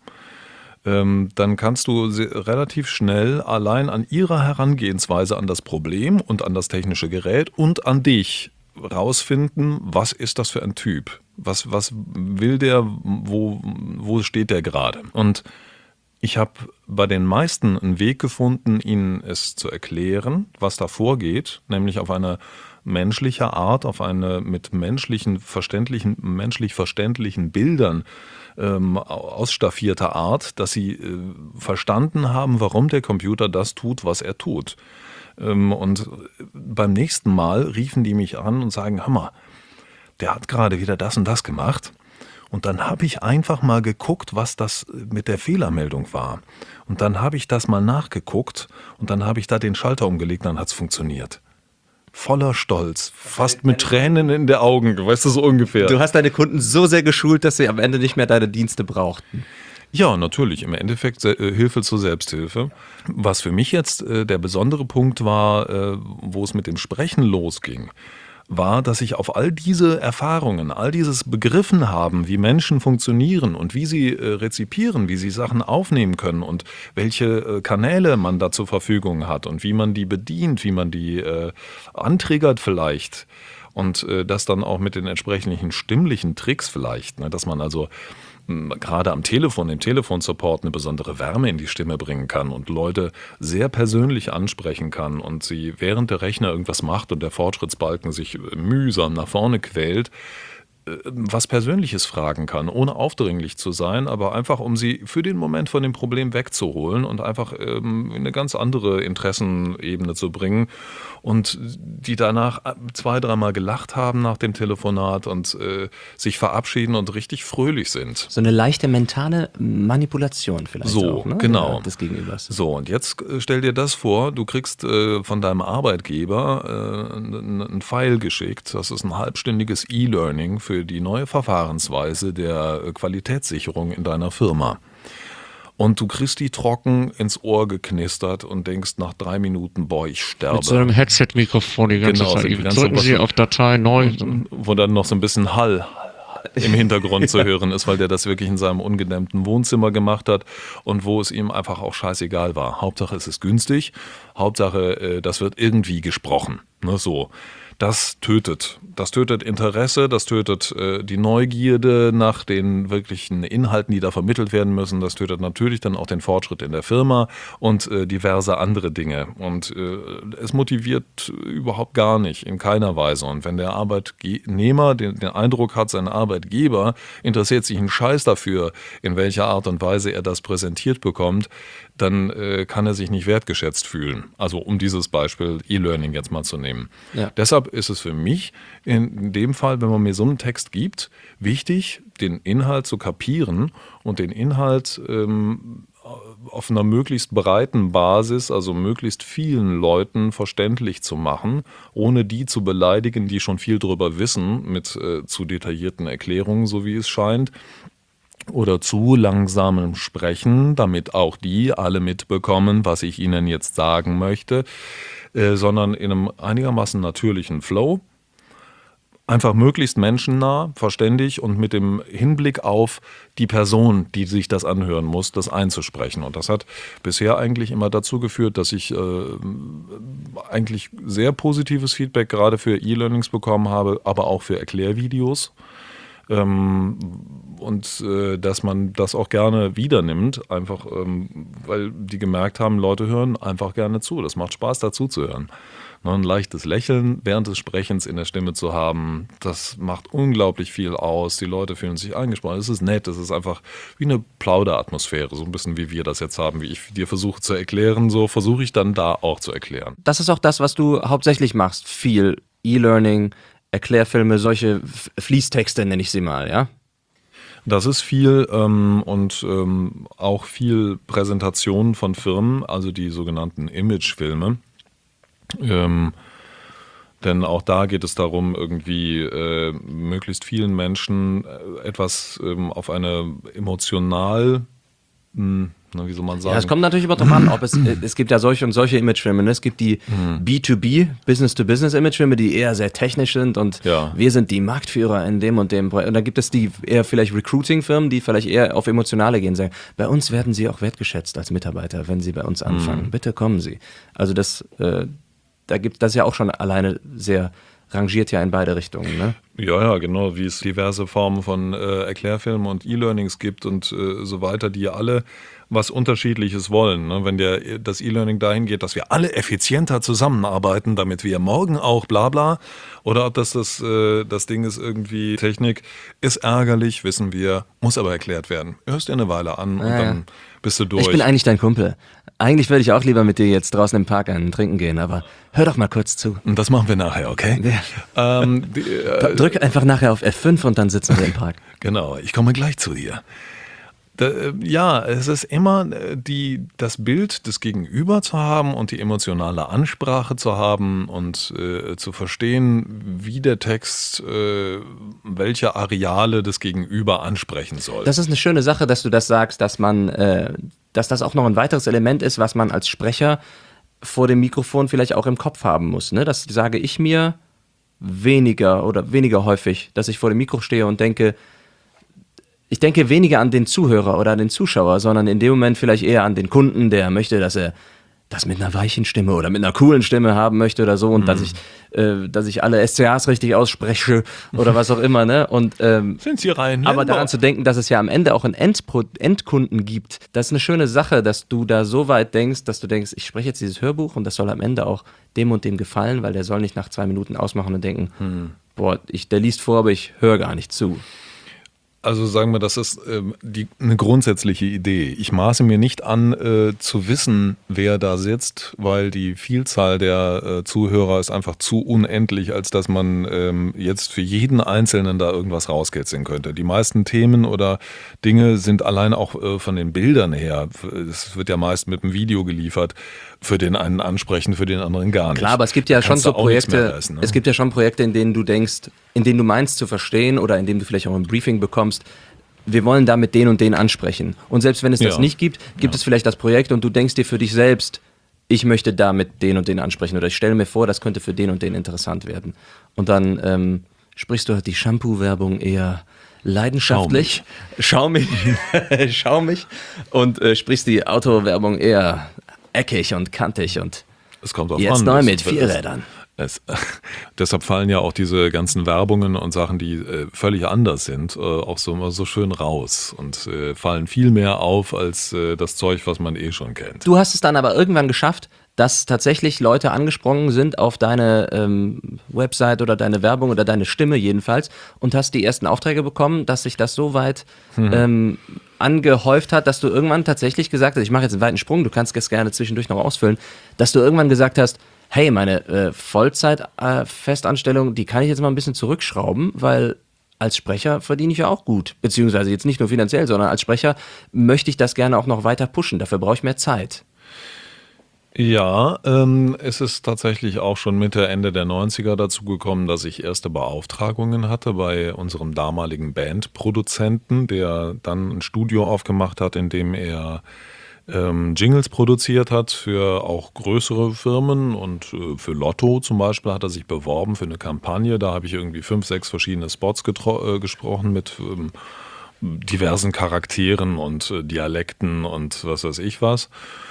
ähm, dann kannst du se- relativ schnell allein an ihrer Herangehensweise an das Problem und an das technische Gerät und an dich rausfinden, was ist das für ein Typ? Was, was will der? Wo, wo steht der gerade? Und ich habe bei den meisten einen Weg gefunden, ihnen es zu erklären, was da vorgeht, nämlich auf eine menschliche Art, auf eine mit menschlichen, verständlichen, menschlich verständlichen Bildern ähm, ausstaffierte Art, dass sie äh, verstanden haben, warum der Computer das tut, was er tut. Ähm, und beim nächsten Mal riefen die mich an und sagen, Hammer, der hat gerade wieder das und das gemacht. Und dann habe ich einfach mal geguckt, was das mit der Fehlermeldung war. Und dann habe ich das mal nachgeguckt und dann habe ich da den Schalter umgelegt und dann hat es funktioniert. Voller Stolz, fast mit Tränen in den Augen, weißt du, so ungefähr. Du hast deine Kunden so sehr geschult, dass sie am Ende nicht mehr deine Dienste brauchten. Ja, natürlich. Im Endeffekt äh, Hilfe zur Selbsthilfe. Was für mich jetzt äh, der besondere Punkt war, äh, wo es mit dem Sprechen losging, war, dass ich auf all diese Erfahrungen, all dieses Begriffen haben, wie Menschen funktionieren und wie sie äh, rezipieren, wie sie Sachen aufnehmen können und welche äh, Kanäle man da zur Verfügung hat und wie man die bedient, wie man die äh, antriggert vielleicht und äh, das dann auch mit den entsprechenden stimmlichen Tricks vielleicht, ne, dass man also gerade am Telefon, im Telefonsupport eine besondere Wärme in die Stimme bringen kann und Leute sehr persönlich ansprechen kann und sie während der Rechner irgendwas macht und der Fortschrittsbalken sich mühsam nach vorne quält, was Persönliches fragen kann, ohne aufdringlich zu sein, aber einfach, um sie für den Moment von dem Problem wegzuholen und einfach ähm, in eine ganz andere Interessenebene zu bringen und die danach zwei, dreimal gelacht haben nach dem Telefonat und äh, sich verabschieden und richtig fröhlich sind. So eine leichte mentale Manipulation vielleicht so, auch, ne? Genau. Ja, des Gegenübers. So, und jetzt stell dir das vor, du kriegst äh, von deinem Arbeitgeber äh, ein File geschickt, das ist ein halbstündiges E-Learning für die neue Verfahrensweise der Qualitätssicherung in deiner Firma. Und du kriegst die trocken ins Ohr geknistert und denkst nach drei Minuten, boah, ich sterbe. Mit so einem Headset-Mikrofon die ganze Genau, Zeit. die Die ganze drücken was- Sie auf Datei neu. Wo dann noch so ein bisschen Hall im Hintergrund zu hören ist, weil der das wirklich in seinem ungedämmten Wohnzimmer gemacht hat und wo es ihm einfach auch scheißegal war. Hauptsache es ist günstig, Hauptsache äh, das wird irgendwie gesprochen. Ne, so. Das tötet. Das tötet Interesse, das tötet äh, die Neugierde nach den wirklichen Inhalten, die da vermittelt werden müssen. Das tötet natürlich dann auch den Fortschritt in der Firma und äh, diverse andere Dinge. Und äh, es motiviert überhaupt gar nicht, in keiner Weise. Und wenn der Arbeitnehmer den, den Eindruck hat, sein Arbeitgeber interessiert sich einen Scheiß dafür, in welcher Art und Weise er das präsentiert bekommt, dann äh, kann er sich nicht wertgeschätzt fühlen. Also um dieses Beispiel E-Learning jetzt mal zu nehmen. Ja. Deshalb ist es für mich in dem Fall, wenn man mir so einen Text gibt, wichtig, den Inhalt zu kapieren und den Inhalt ähm, auf einer möglichst breiten Basis, also möglichst vielen Leuten verständlich zu machen, ohne die zu beleidigen, die schon viel drüber wissen, mit äh, zu detaillierten Erklärungen, so wie es scheint. Oder zu langsamem Sprechen, damit auch die alle mitbekommen, was ich ihnen jetzt sagen möchte, äh, sondern in einem einigermaßen natürlichen Flow. Einfach möglichst menschennah, verständig und mit dem Hinblick auf die Person, die sich das anhören muss, das einzusprechen. Und das hat bisher eigentlich immer dazu geführt, dass ich äh, eigentlich sehr positives Feedback gerade für E-Learnings bekommen habe, aber auch für Erklärvideos. Ähm, und äh, dass man das auch gerne wieder nimmt, einfach ähm, weil die gemerkt haben, Leute hören einfach gerne zu. Das macht Spaß, dazu zu hören. Ne, ein leichtes Lächeln während des Sprechens in der Stimme zu haben, das macht unglaublich viel aus. Die Leute fühlen sich angesprochen. Es ist nett, es ist einfach wie eine Plauderatmosphäre, so ein bisschen wie wir das jetzt haben, wie ich dir versuche zu erklären, so versuche ich dann da auch zu erklären. Das ist auch das, was du hauptsächlich machst. Viel E-Learning, Erklärfilme, solche F- Fließtexte nenne ich sie mal, ja? Das ist viel ähm, und ähm, auch viel Präsentation von Firmen, also die sogenannten Imagefilme. Ähm, denn auch da geht es darum, irgendwie äh, möglichst vielen Menschen äh, etwas ähm, auf eine emotional, mh, na, wie soll man sagen? Ja, es kommt natürlich immer drauf an, ob es, äh, es gibt ja solche und solche Imagefilme, ne? Es gibt die B zwei B, Business-to-Business-Imagefilme, die eher sehr technisch sind und Ja. wir sind die Marktführer in dem und dem. Und dann gibt es die eher vielleicht Recruiting-Firmen, die vielleicht eher auf Emotionale gehen, sagen, bei uns werden Sie auch wertgeschätzt als Mitarbeiter, wenn Sie bei uns anfangen. Bitte kommen Sie. Also das, äh, da gibt das ja auch schon alleine sehr rangiert ja in beide Richtungen, ne? Ja, ja, genau, wie es diverse Formen von äh, Erklärfilmen und E-Learnings gibt und äh, so weiter, die alle was Unterschiedliches wollen. Ne? Wenn der, das E-Learning dahin geht, dass wir alle effizienter zusammenarbeiten, damit wir morgen auch bla bla, oder ob das das, äh, das Ding ist irgendwie Technik, ist ärgerlich, wissen wir, muss aber erklärt werden. Hörst dir eine Weile an und Ja, ja. dann bist du durch. Ich bin eigentlich dein Kumpel. Eigentlich würde ich auch lieber mit dir jetzt draußen im Park einen trinken gehen, aber hör doch mal kurz zu. Und das machen wir nachher, okay? Ja. Ähm, die, äh, Drück einfach nachher auf F fünf und dann sitzen wir im Park. Genau, ich komme gleich zu dir. Da, ja, es ist immer die, das Bild des Gegenüber zu haben und die emotionale Ansprache zu haben und äh, zu verstehen, wie der Text äh, welche Areale des Gegenüber ansprechen soll. Das ist eine schöne Sache, dass du das sagst, dass man, äh, dass das auch noch ein weiteres Element ist, was man als Sprecher vor dem Mikrofon vielleicht auch im Kopf haben muss. Ne? Das sage ich mir weniger oder weniger häufig, dass ich vor dem Mikro stehe und denke, ich denke weniger an den Zuhörer oder an den Zuschauer, sondern in dem Moment vielleicht eher an den Kunden, der möchte, dass er das mit einer weichen Stimme oder mit einer coolen Stimme haben möchte oder so und mhm. dass ich, äh, dass ich alle S C As richtig ausspreche oder was auch immer, ne? Und ähm, sind Sie rein? Aber daran zu denken, dass es ja am Ende auch einen Endpro- Endkunden gibt, das ist eine schöne Sache, dass du da so weit denkst, dass du denkst, ich spreche jetzt dieses Hörbuch und das soll am Ende auch dem und dem gefallen, weil der soll nicht nach zwei Minuten ausmachen und denken, hm. boah, ich, der liest vor, aber ich höre gar nicht zu. Also sagen wir, das ist ähm, die, eine grundsätzliche Idee. Ich maße mir nicht an, äh, zu wissen, wer da sitzt, weil die Vielzahl der äh, Zuhörer ist einfach zu unendlich, als dass man ähm, jetzt für jeden Einzelnen da irgendwas rauskitzeln könnte. Die meisten Themen oder Dinge sind allein auch äh, von den Bildern her, es wird ja meist mit einem Video geliefert, für den einen ansprechen, für den anderen gar nicht. Klar, aber es gibt ja schon so Projekte, essen, ne? Es gibt ja schon Projekte, in denen du denkst, in denen du meinst zu verstehen oder in denen du vielleicht auch ein Briefing bekommst, wir wollen damit den und den ansprechen. Und selbst wenn es das ja. nicht gibt, gibt ja. es vielleicht das Projekt und du denkst dir für dich selbst, ich möchte damit den und den ansprechen oder ich stelle mir vor, das könnte für den und den interessant werden. Und dann ähm, sprichst du halt die Shampoo-Werbung eher leidenschaftlich, schau mich, schau mich und äh, sprichst die Autowerbung eher eckig und kantig und es kommt drauf jetzt an. neu Es- mit es- Vierrädern. Es, deshalb fallen ja auch diese ganzen Werbungen und Sachen, die äh, völlig anders sind, äh, auch so immer so schön raus und äh, fallen viel mehr auf als äh, das Zeug, was man eh schon kennt. Du hast es dann aber irgendwann geschafft, dass tatsächlich Leute angesprungen sind auf deine ähm, Website oder deine Werbung oder deine Stimme jedenfalls und hast die ersten Aufträge bekommen, dass sich das so weit Mhm. ähm, angehäuft hat, dass du irgendwann tatsächlich gesagt hast, ich mache jetzt einen weiten Sprung, du kannst das gerne zwischendurch noch ausfüllen, dass du irgendwann gesagt hast, hey, meine äh, Vollzeit-Festanstellung, die kann ich jetzt mal ein bisschen zurückschrauben, weil als Sprecher verdiene ich ja auch gut. Beziehungsweise jetzt nicht nur finanziell, sondern als Sprecher möchte ich das gerne auch noch weiter pushen. Dafür brauche ich mehr Zeit. Ja, ähm, es ist tatsächlich auch schon Mitte, Ende der neunziger dazu gekommen, dass ich erste Beauftragungen hatte bei unserem damaligen Bandproduzenten, der dann ein Studio aufgemacht hat, in dem er ähm, Jingles produziert hat für auch größere Firmen und äh, für Lotto zum Beispiel hat er sich beworben für eine Kampagne. Da habe ich irgendwie fünf, sechs verschiedene Spots getro- äh, gesprochen mit ähm, diversen Charakteren und äh, Dialekten und was weiß ich was.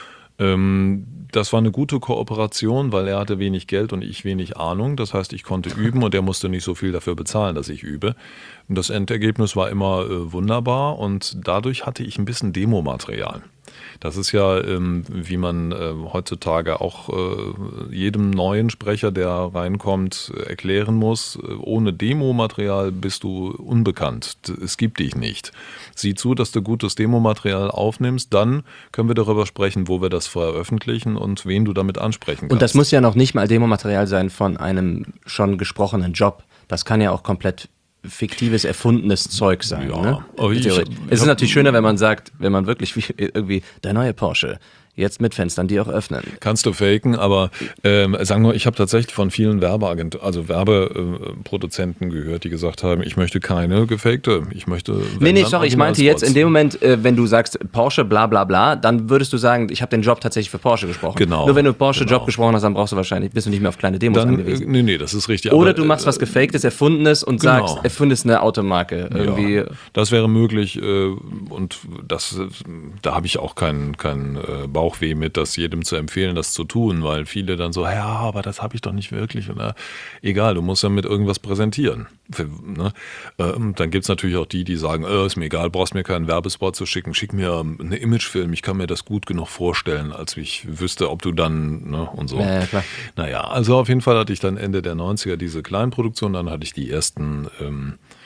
Ähm, das war eine gute Kooperation, weil er hatte wenig Geld und ich wenig Ahnung. Das heißt, ich konnte üben und er musste nicht so viel dafür bezahlen, dass ich übe. Und das Endergebnis war immer äh, wunderbar und dadurch hatte ich ein bisschen Demomaterial. Das ist ja, ähm, wie man äh, heutzutage auch äh, jedem neuen Sprecher, der reinkommt, äh, erklären muss, äh, ohne Demomaterial bist du unbekannt. D- Es gibt dich nicht. Sieh zu, dass du gutes Demomaterial aufnimmst, dann können wir darüber sprechen, wo wir das veröffentlichen und wen du damit ansprechen kannst. Und das muss ja noch nicht mal Demomaterial sein von einem schon gesprochenen Job. Das kann ja auch komplett fiktives, erfundenes Zeug sein. Ja, Ne? aber ich- Theoretisch. ich Es ist hab- natürlich schöner, wenn man sagt, wenn man wirklich wie, irgendwie der neue Porsche, jetzt mit Fenstern, die auch öffnen. Kannst du faken, aber ähm, sagen wir, ich habe tatsächlich von vielen Werbeagent, also Werbeproduzenten gehört, die gesagt haben, ich möchte keine gefakte, ich möchte... Nee, wenn, nee, dann sorry, ich meinte Originalspots. jetzt in dem Moment, äh, wenn du sagst Porsche, bla bla bla, dann würdest du sagen, ich habe den Job tatsächlich für Porsche gesprochen. Genau, Nur wenn du Porsche-Job genau. gesprochen hast, dann brauchst du wahrscheinlich, bist du nicht mehr auf kleine Demos Dann, äh, angewiesen. nee, nee, das ist richtig. Oder aber, du machst was äh, Gefaktes, Erfundenes und genau. sagst, erfindest eine Automarke. Irgendwie. Ja, das wäre möglich äh, und das, äh, da habe ich auch keinen kein, äh, Bauchweh mit, das jedem zu empfehlen, das zu tun, weil viele dann so, ja, aber das habe ich doch nicht wirklich. Oder, egal, du musst ja mit irgendwas präsentieren. Für, ne? ähm, dann gibt es natürlich auch die, die sagen, äh, ist mir egal, brauchst mir keinen Werbespot zu schicken, schick mir einen Imagefilm, ich kann mir das gut genug vorstellen, als ich wüsste, ob du dann, ne, und so. Ja, ja, klar. Naja, also auf jeden Fall hatte ich dann Ende der neunziger diese Kleinproduktion, dann hatte ich die ersten ähm,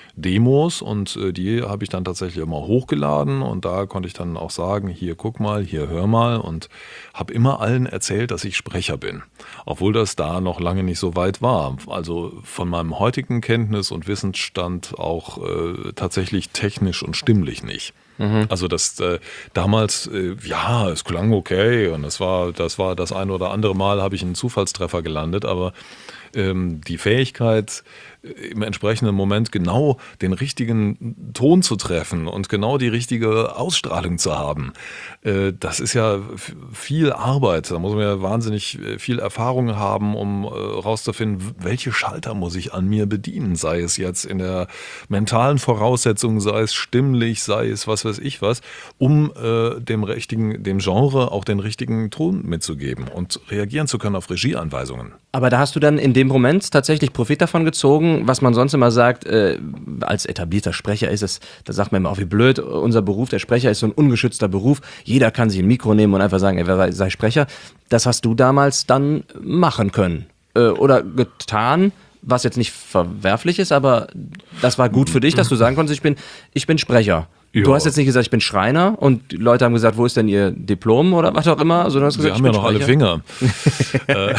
Demos und äh, die habe ich dann tatsächlich immer hochgeladen und da konnte ich dann auch sagen, hier guck mal, hier hör mal und habe immer allen erzählt, dass ich Sprecher bin, obwohl das da noch lange nicht so weit war. Also von meinem heutigen Kenntnis- und Wissensstand auch äh, tatsächlich technisch und stimmlich nicht. Mhm. Also das äh, damals, äh, ja, es klang okay und das war, das war das ein oder andere Mal habe ich einen Zufallstreffer gelandet, aber ähm, die Fähigkeit, im entsprechenden Moment genau den richtigen Ton zu treffen und genau die richtige Ausstrahlung zu haben. Äh, das ist ja viel Arbeit. Da muss man ja wahnsinnig viel Erfahrung haben, um äh, rauszufinden, welche Schalter muss ich an mir bedienen. Sei es jetzt in der mentalen Voraussetzung, sei es stimmlich, sei es was weiß ich was, um äh, dem richtigen, dem Genre auch den richtigen Ton mitzugeben und reagieren zu können auf Regieanweisungen. Aber da hast du dann in dem Moment tatsächlich Profit davon gezogen, was man sonst immer sagt, äh, als etablierter Sprecher ist es, da sagt man immer, oh, wie blöd, unser Beruf, der Sprecher ist so ein ungeschützter Beruf, jeder kann sich ein Mikro nehmen und einfach sagen, er sei Sprecher. Das hast du damals dann machen können äh, oder getan, was jetzt nicht verwerflich ist, aber das war gut für dich, dass du sagen konntest, ich bin, ich bin Sprecher. Ja. Du hast jetzt nicht gesagt, ich bin Schreiner und die Leute haben gesagt, wo ist denn ihr Diplom oder was auch immer, sondern du hast gesagt, Sie haben ich ja bin noch Sprecher. alle Finger. äh,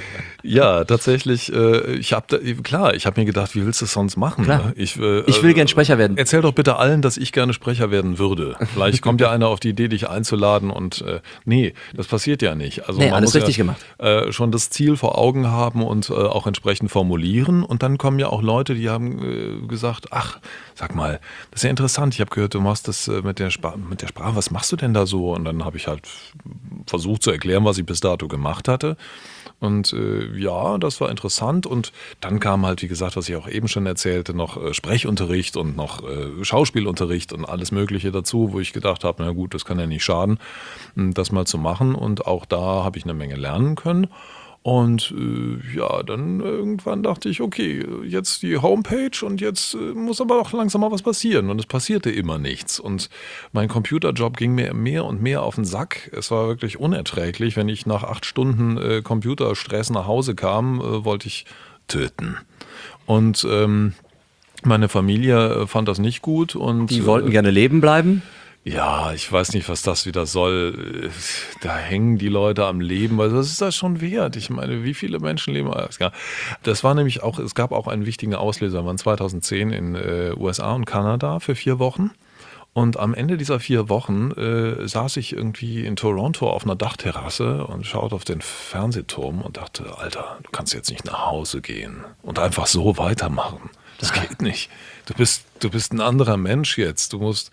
ja, tatsächlich, äh, ich habe klar, ich habe mir gedacht, wie willst du es sonst machen? Klar. Ich, äh, Ich will gern Sprecher werden. Erzähl doch bitte allen, dass ich gerne Sprecher werden würde. Vielleicht kommt ja einer auf die Idee, dich einzuladen und äh, nee, das passiert ja nicht. Also Nee, man alles muss richtig ja, gemacht. Äh, schon das Ziel vor Augen haben und äh, auch entsprechend formulieren und dann kommen ja auch Leute, die haben äh, gesagt, ach, sag mal, das ist ja interessant, ich habe gehört, du machst das äh, mit der, Sp- mit der Sprache, was machst du denn da so? Und dann habe ich halt versucht zu erklären, was ich bis dato gemacht hatte. Und äh, ja, das war interessant und dann kam halt, wie gesagt, was ich auch eben schon erzählte, noch äh, Sprechunterricht und noch äh, Schauspielunterricht und alles Mögliche dazu, wo ich gedacht habe, na gut, das kann ja nicht schaden, das mal zu machen und auch da habe ich eine Menge lernen können. Und äh, ja, dann irgendwann dachte ich, okay, jetzt die Homepage und jetzt äh, muss aber auch langsam mal was passieren. Und es passierte immer nichts. Und mein Computerjob ging mir mehr und mehr auf den Sack. Es war wirklich unerträglich. Wenn ich nach acht Stunden äh, Computerstress nach Hause kam, äh, wollte ich töten. Und ähm, meine Familie fand das nicht gut. Und Die wollten äh, gerne leben bleiben. Ja, ich weiß nicht, was das wieder soll. Da hängen die Leute am Leben. Was ist das schon wert? Ich meine, wie viele Menschen leben? Das war nämlich auch, es gab auch einen wichtigen Auslöser. Wir waren zweitausendzehn in äh, U S A und Kanada für vier Wochen. Und am Ende dieser vier Wochen äh, saß ich irgendwie in Toronto auf einer Dachterrasse und schaute auf den Fernsehturm und dachte, Alter, du kannst jetzt nicht nach Hause gehen und einfach so weitermachen. Das geht nicht. Du bist, du bist ein anderer Mensch jetzt. Du musst...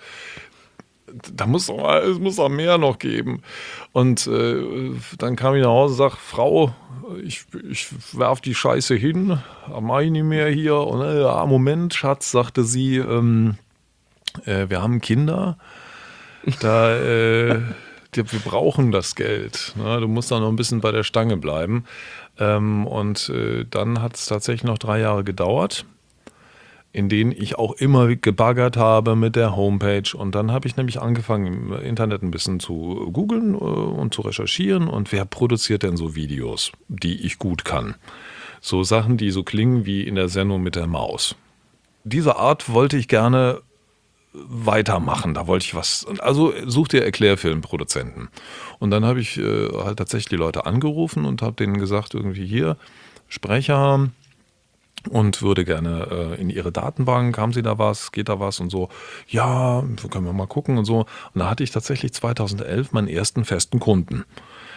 Da muss doch mal, es muss doch mehr noch geben. Und äh, dann kam ich nach Hause und sagte, Frau, ich, ich werf die Scheiße hin, mach ich nicht mehr hier. Und äh, ja, Moment, Schatz, sagte sie, ähm, äh, wir haben Kinder, da, äh, die, wir brauchen das Geld. Ne? Du musst da noch ein bisschen bei der Stange bleiben. Ähm, und äh, dann hat es tatsächlich noch drei Jahre gedauert, in denen ich auch immer gebaggert habe mit der Homepage. Und dann habe ich nämlich angefangen, im Internet ein bisschen zu googeln und zu recherchieren. Und wer produziert denn so Videos, die ich gut kann? So Sachen, die so klingen wie in der Sendung mit der Maus. Diese Art wollte ich gerne weitermachen. Da wollte ich was, also such dir Erklärfilmproduzenten. Und dann habe ich äh, halt tatsächlich die Leute angerufen und habe denen gesagt, irgendwie hier, Sprecher, und würde gerne äh, in ihre Datenbank, haben Sie da was, geht da was und so, ja, können wir mal gucken und so. Und da hatte ich tatsächlich zweitausendelf meinen ersten festen Kunden.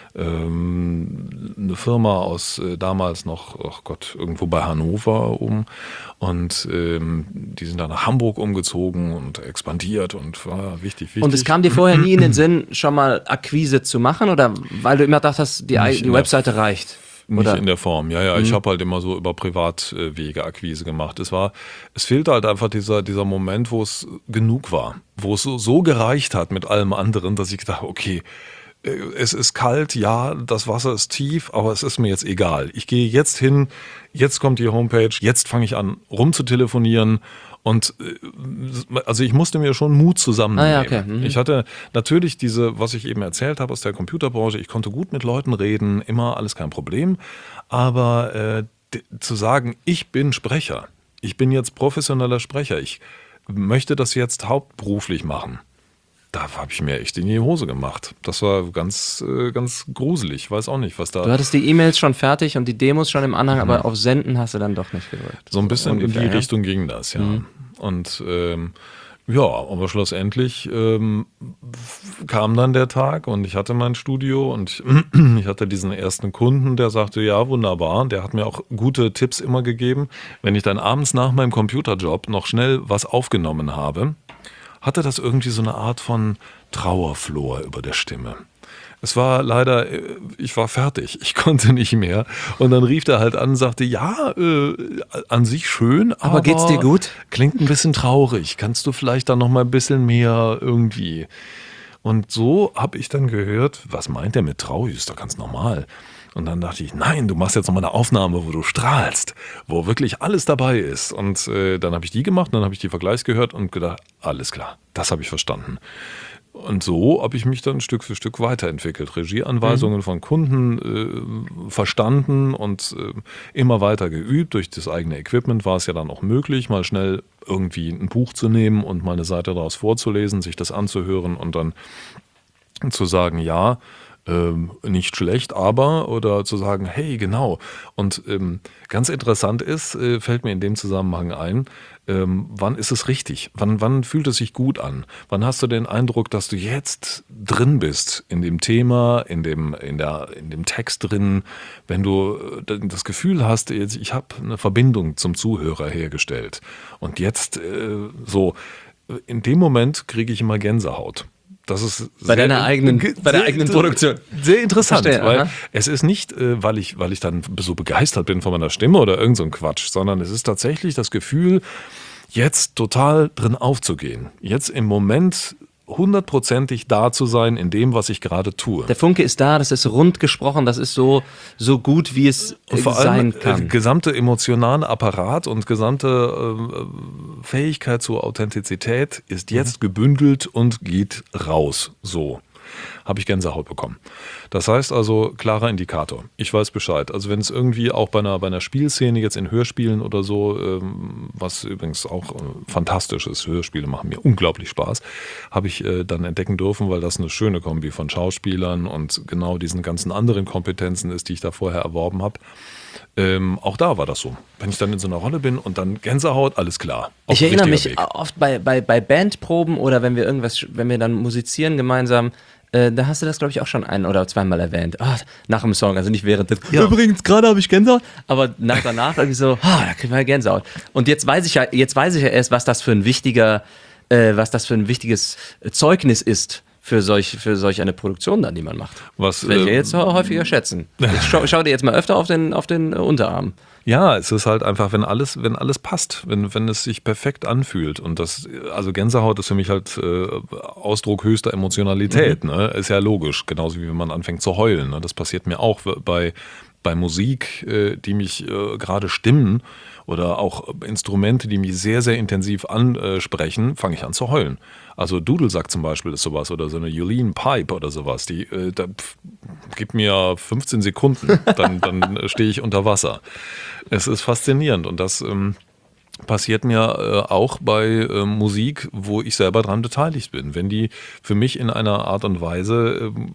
Ähm, eine Firma aus äh, damals noch, ach Gott, irgendwo bei Hannover um und ähm, die sind dann nach Hamburg umgezogen und expandiert und war wichtig, wichtig. Und es kam dir vorher nie in den Sinn, schon mal Akquise zu machen oder weil du immer dachtest, die, die Webseite reicht? Nicht Oder? In der Form, ja, ja. Mhm. Ich habe halt immer so über Privatwege Akquise gemacht. Es war, es fehlte halt einfach dieser, dieser Moment, wo es genug war. Wo es so, so gereicht hat mit allem anderen, dass ich dachte, okay, es ist kalt, ja, das Wasser ist tief, aber es ist mir jetzt egal. Ich gehe jetzt hin, jetzt kommt die Homepage, jetzt fange ich an rumzutelefonieren. Und also ich musste mir schon Mut zusammennehmen. Ah, ja, okay. mhm. Ich hatte natürlich diese, was ich eben erzählt habe aus der Computerbranche, ich konnte gut mit Leuten reden, immer alles kein Problem. Aber äh, d- zu sagen, ich bin Sprecher, ich bin jetzt professioneller Sprecher, ich möchte das jetzt hauptberuflich machen. Da habe ich mir echt in die Hose gemacht. Das war ganz, äh, ganz gruselig. Ich weiß auch nicht, was da... Du hattest die E-Mails schon fertig und die Demos schon im Anhang, mhm. aber auf Senden hast du dann doch nicht gedrückt. So ein bisschen so ungefähr, in die ja? Richtung ging das, ja. Mhm. Und ähm, ja, aber schlussendlich ähm, kam dann der Tag und ich hatte mein Studio und ich hatte diesen ersten Kunden, der sagte, ja, wunderbar. Der hat mir auch gute Tipps immer gegeben. Wenn ich dann abends nach meinem Computerjob noch schnell was aufgenommen habe, hatte das irgendwie so eine Art von Trauerflor über der Stimme. Es war leider, ich war fertig, ich konnte nicht mehr. Und dann rief er halt an und sagte, ja, äh, an sich schön, aber, aber geht's dir gut? Klingt ein bisschen traurig. Kannst du vielleicht dann noch mal ein bisschen mehr irgendwie? Und so habe ich dann gehört, was meint er mit traurig? Ist doch ganz normal. Und dann dachte ich, nein, du machst jetzt nochmal eine Aufnahme, wo du strahlst, wo wirklich alles dabei ist. Und äh, dann habe ich die gemacht, dann habe ich die Vergleichs gehört und gedacht, alles klar, das habe ich verstanden. Und so habe ich mich dann Stück für Stück weiterentwickelt. Regieanweisungen mhm. von Kunden äh, verstanden und äh, immer weiter geübt. Durch das eigene Equipment war es ja dann auch möglich, mal schnell irgendwie ein Buch zu nehmen und mal eine Seite daraus vorzulesen, sich das anzuhören und dann zu sagen, ja, ähm, nicht schlecht, aber, oder zu sagen, hey, genau. Und ähm, ganz interessant ist, äh, fällt mir in dem Zusammenhang ein, ähm, wann ist es richtig? Wann, wann fühlt es sich gut an? Wann hast du den Eindruck, dass du jetzt drin bist in dem Thema, in dem, in der, in dem Text drin, wenn du das Gefühl hast, ich habe eine Verbindung zum Zuhörer hergestellt und jetzt äh, so, in dem Moment kriege ich immer Gänsehaut. Das ist bei sehr, deiner eigenen, sehr, bei der eigenen Produktion. Sehr interessant, Verstehe, weil aha. es ist nicht, weil ich, weil ich dann so begeistert bin von meiner Stimme oder irgend so ein Quatsch, sondern es ist tatsächlich das Gefühl, jetzt total drin aufzugehen. Jetzt im Moment hundertprozentig da zu sein in dem, was ich gerade tue. Der Funke ist da, das ist rund gesprochen, das ist so, so gut, wie es und vor sein allem, kann. Äh, gesamte emotionale Apparat und gesamte äh, Fähigkeit zur Authentizität ist jetzt mhm. gebündelt und geht raus. So habe ich Gänsehaut bekommen. Das heißt also, klarer Indikator. Ich weiß Bescheid. Also wenn es irgendwie auch bei einer, bei einer Spielszene, jetzt in Hörspielen oder so, ähm, was übrigens auch äh, fantastisch ist, Hörspiele machen mir unglaublich Spaß, habe ich äh, dann entdecken dürfen, weil das eine schöne Kombi von Schauspielern und genau diesen ganzen anderen Kompetenzen ist, die ich da vorher erworben habe. Ähm, auch da war das so. Wenn ich dann in so einer Rolle bin und dann Gänsehaut, alles klar. Ich erinnere mich Weg. oft bei, bei, bei Bandproben oder wenn wir irgendwas, wenn wir dann musizieren gemeinsam, Äh, da hast du das, glaube ich, auch schon ein- oder zweimal erwähnt. Oh, nach dem Song, also nicht während des. Ja. Übrigens, gerade habe ich Gänsehaut. Aber nach danach irgendwie so, oh, da kriegen wir Gänsehaut. Und jetzt weiß ich ja, jetzt weiß ich ja erst, was das für ein wichtiger, äh, was das für ein wichtiges Zeugnis ist für solch, für solch eine Produktion dann, die man macht. Was das werde ich äh, ja jetzt häufiger schätzen. Jetzt schau, schau dir jetzt mal öfter auf den, auf den Unterarm. Ja, es ist halt einfach, wenn alles, wenn alles passt, wenn, wenn es sich perfekt anfühlt. Und das, also Gänsehaut ist für mich halt äh, Ausdruck höchster Emotionalität, mhm. ne? Ist ja logisch, genauso wie wenn man anfängt zu heulen. Ne? Das passiert mir auch bei, bei Musik, äh, die mich äh, gerade stimmen oder auch Instrumente, die mich sehr, sehr intensiv ansprechen, fange ich an zu heulen. Also Dudelsack zum Beispiel ist sowas oder so eine Uilleann Pipe oder sowas, die äh, da, pf, gibt mir fünfzehn Sekunden, dann, dann stehe ich unter Wasser. Es ist faszinierend und das ähm, passiert mir äh, auch bei äh, Musik, wo ich selber dran beteiligt bin. Wenn die für mich in einer Art und Weise, äh,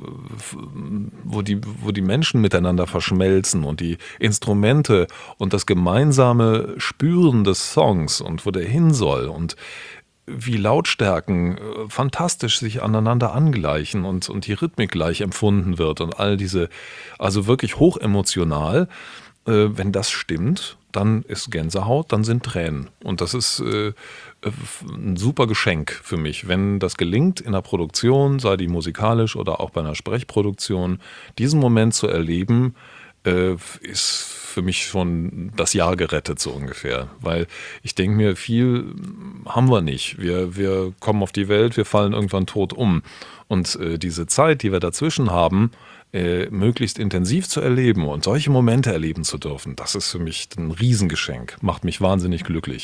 wo, die, wo die Menschen miteinander verschmelzen und die Instrumente und das gemeinsame Spüren des Songs und wo der hin soll und wie Lautstärken äh, fantastisch sich aneinander angleichen und, und die Rhythmik gleich empfunden wird und all diese, also wirklich hochemotional, äh, wenn das stimmt, dann ist Gänsehaut, dann sind Tränen. Und das ist äh, ein super Geschenk für mich, wenn das gelingt in einer Produktion, sei die musikalisch oder auch bei einer Sprechproduktion, diesen Moment zu erleben, äh, ist für mich schon das Jahr gerettet, so ungefähr. Weil ich denke mir, viel haben wir nicht. Wir, wir kommen auf die Welt, wir fallen irgendwann tot um. Und äh, diese Zeit, die wir dazwischen haben, äh, möglichst intensiv zu erleben und solche Momente erleben zu dürfen, das ist für mich ein Riesengeschenk. Macht mich wahnsinnig glücklich.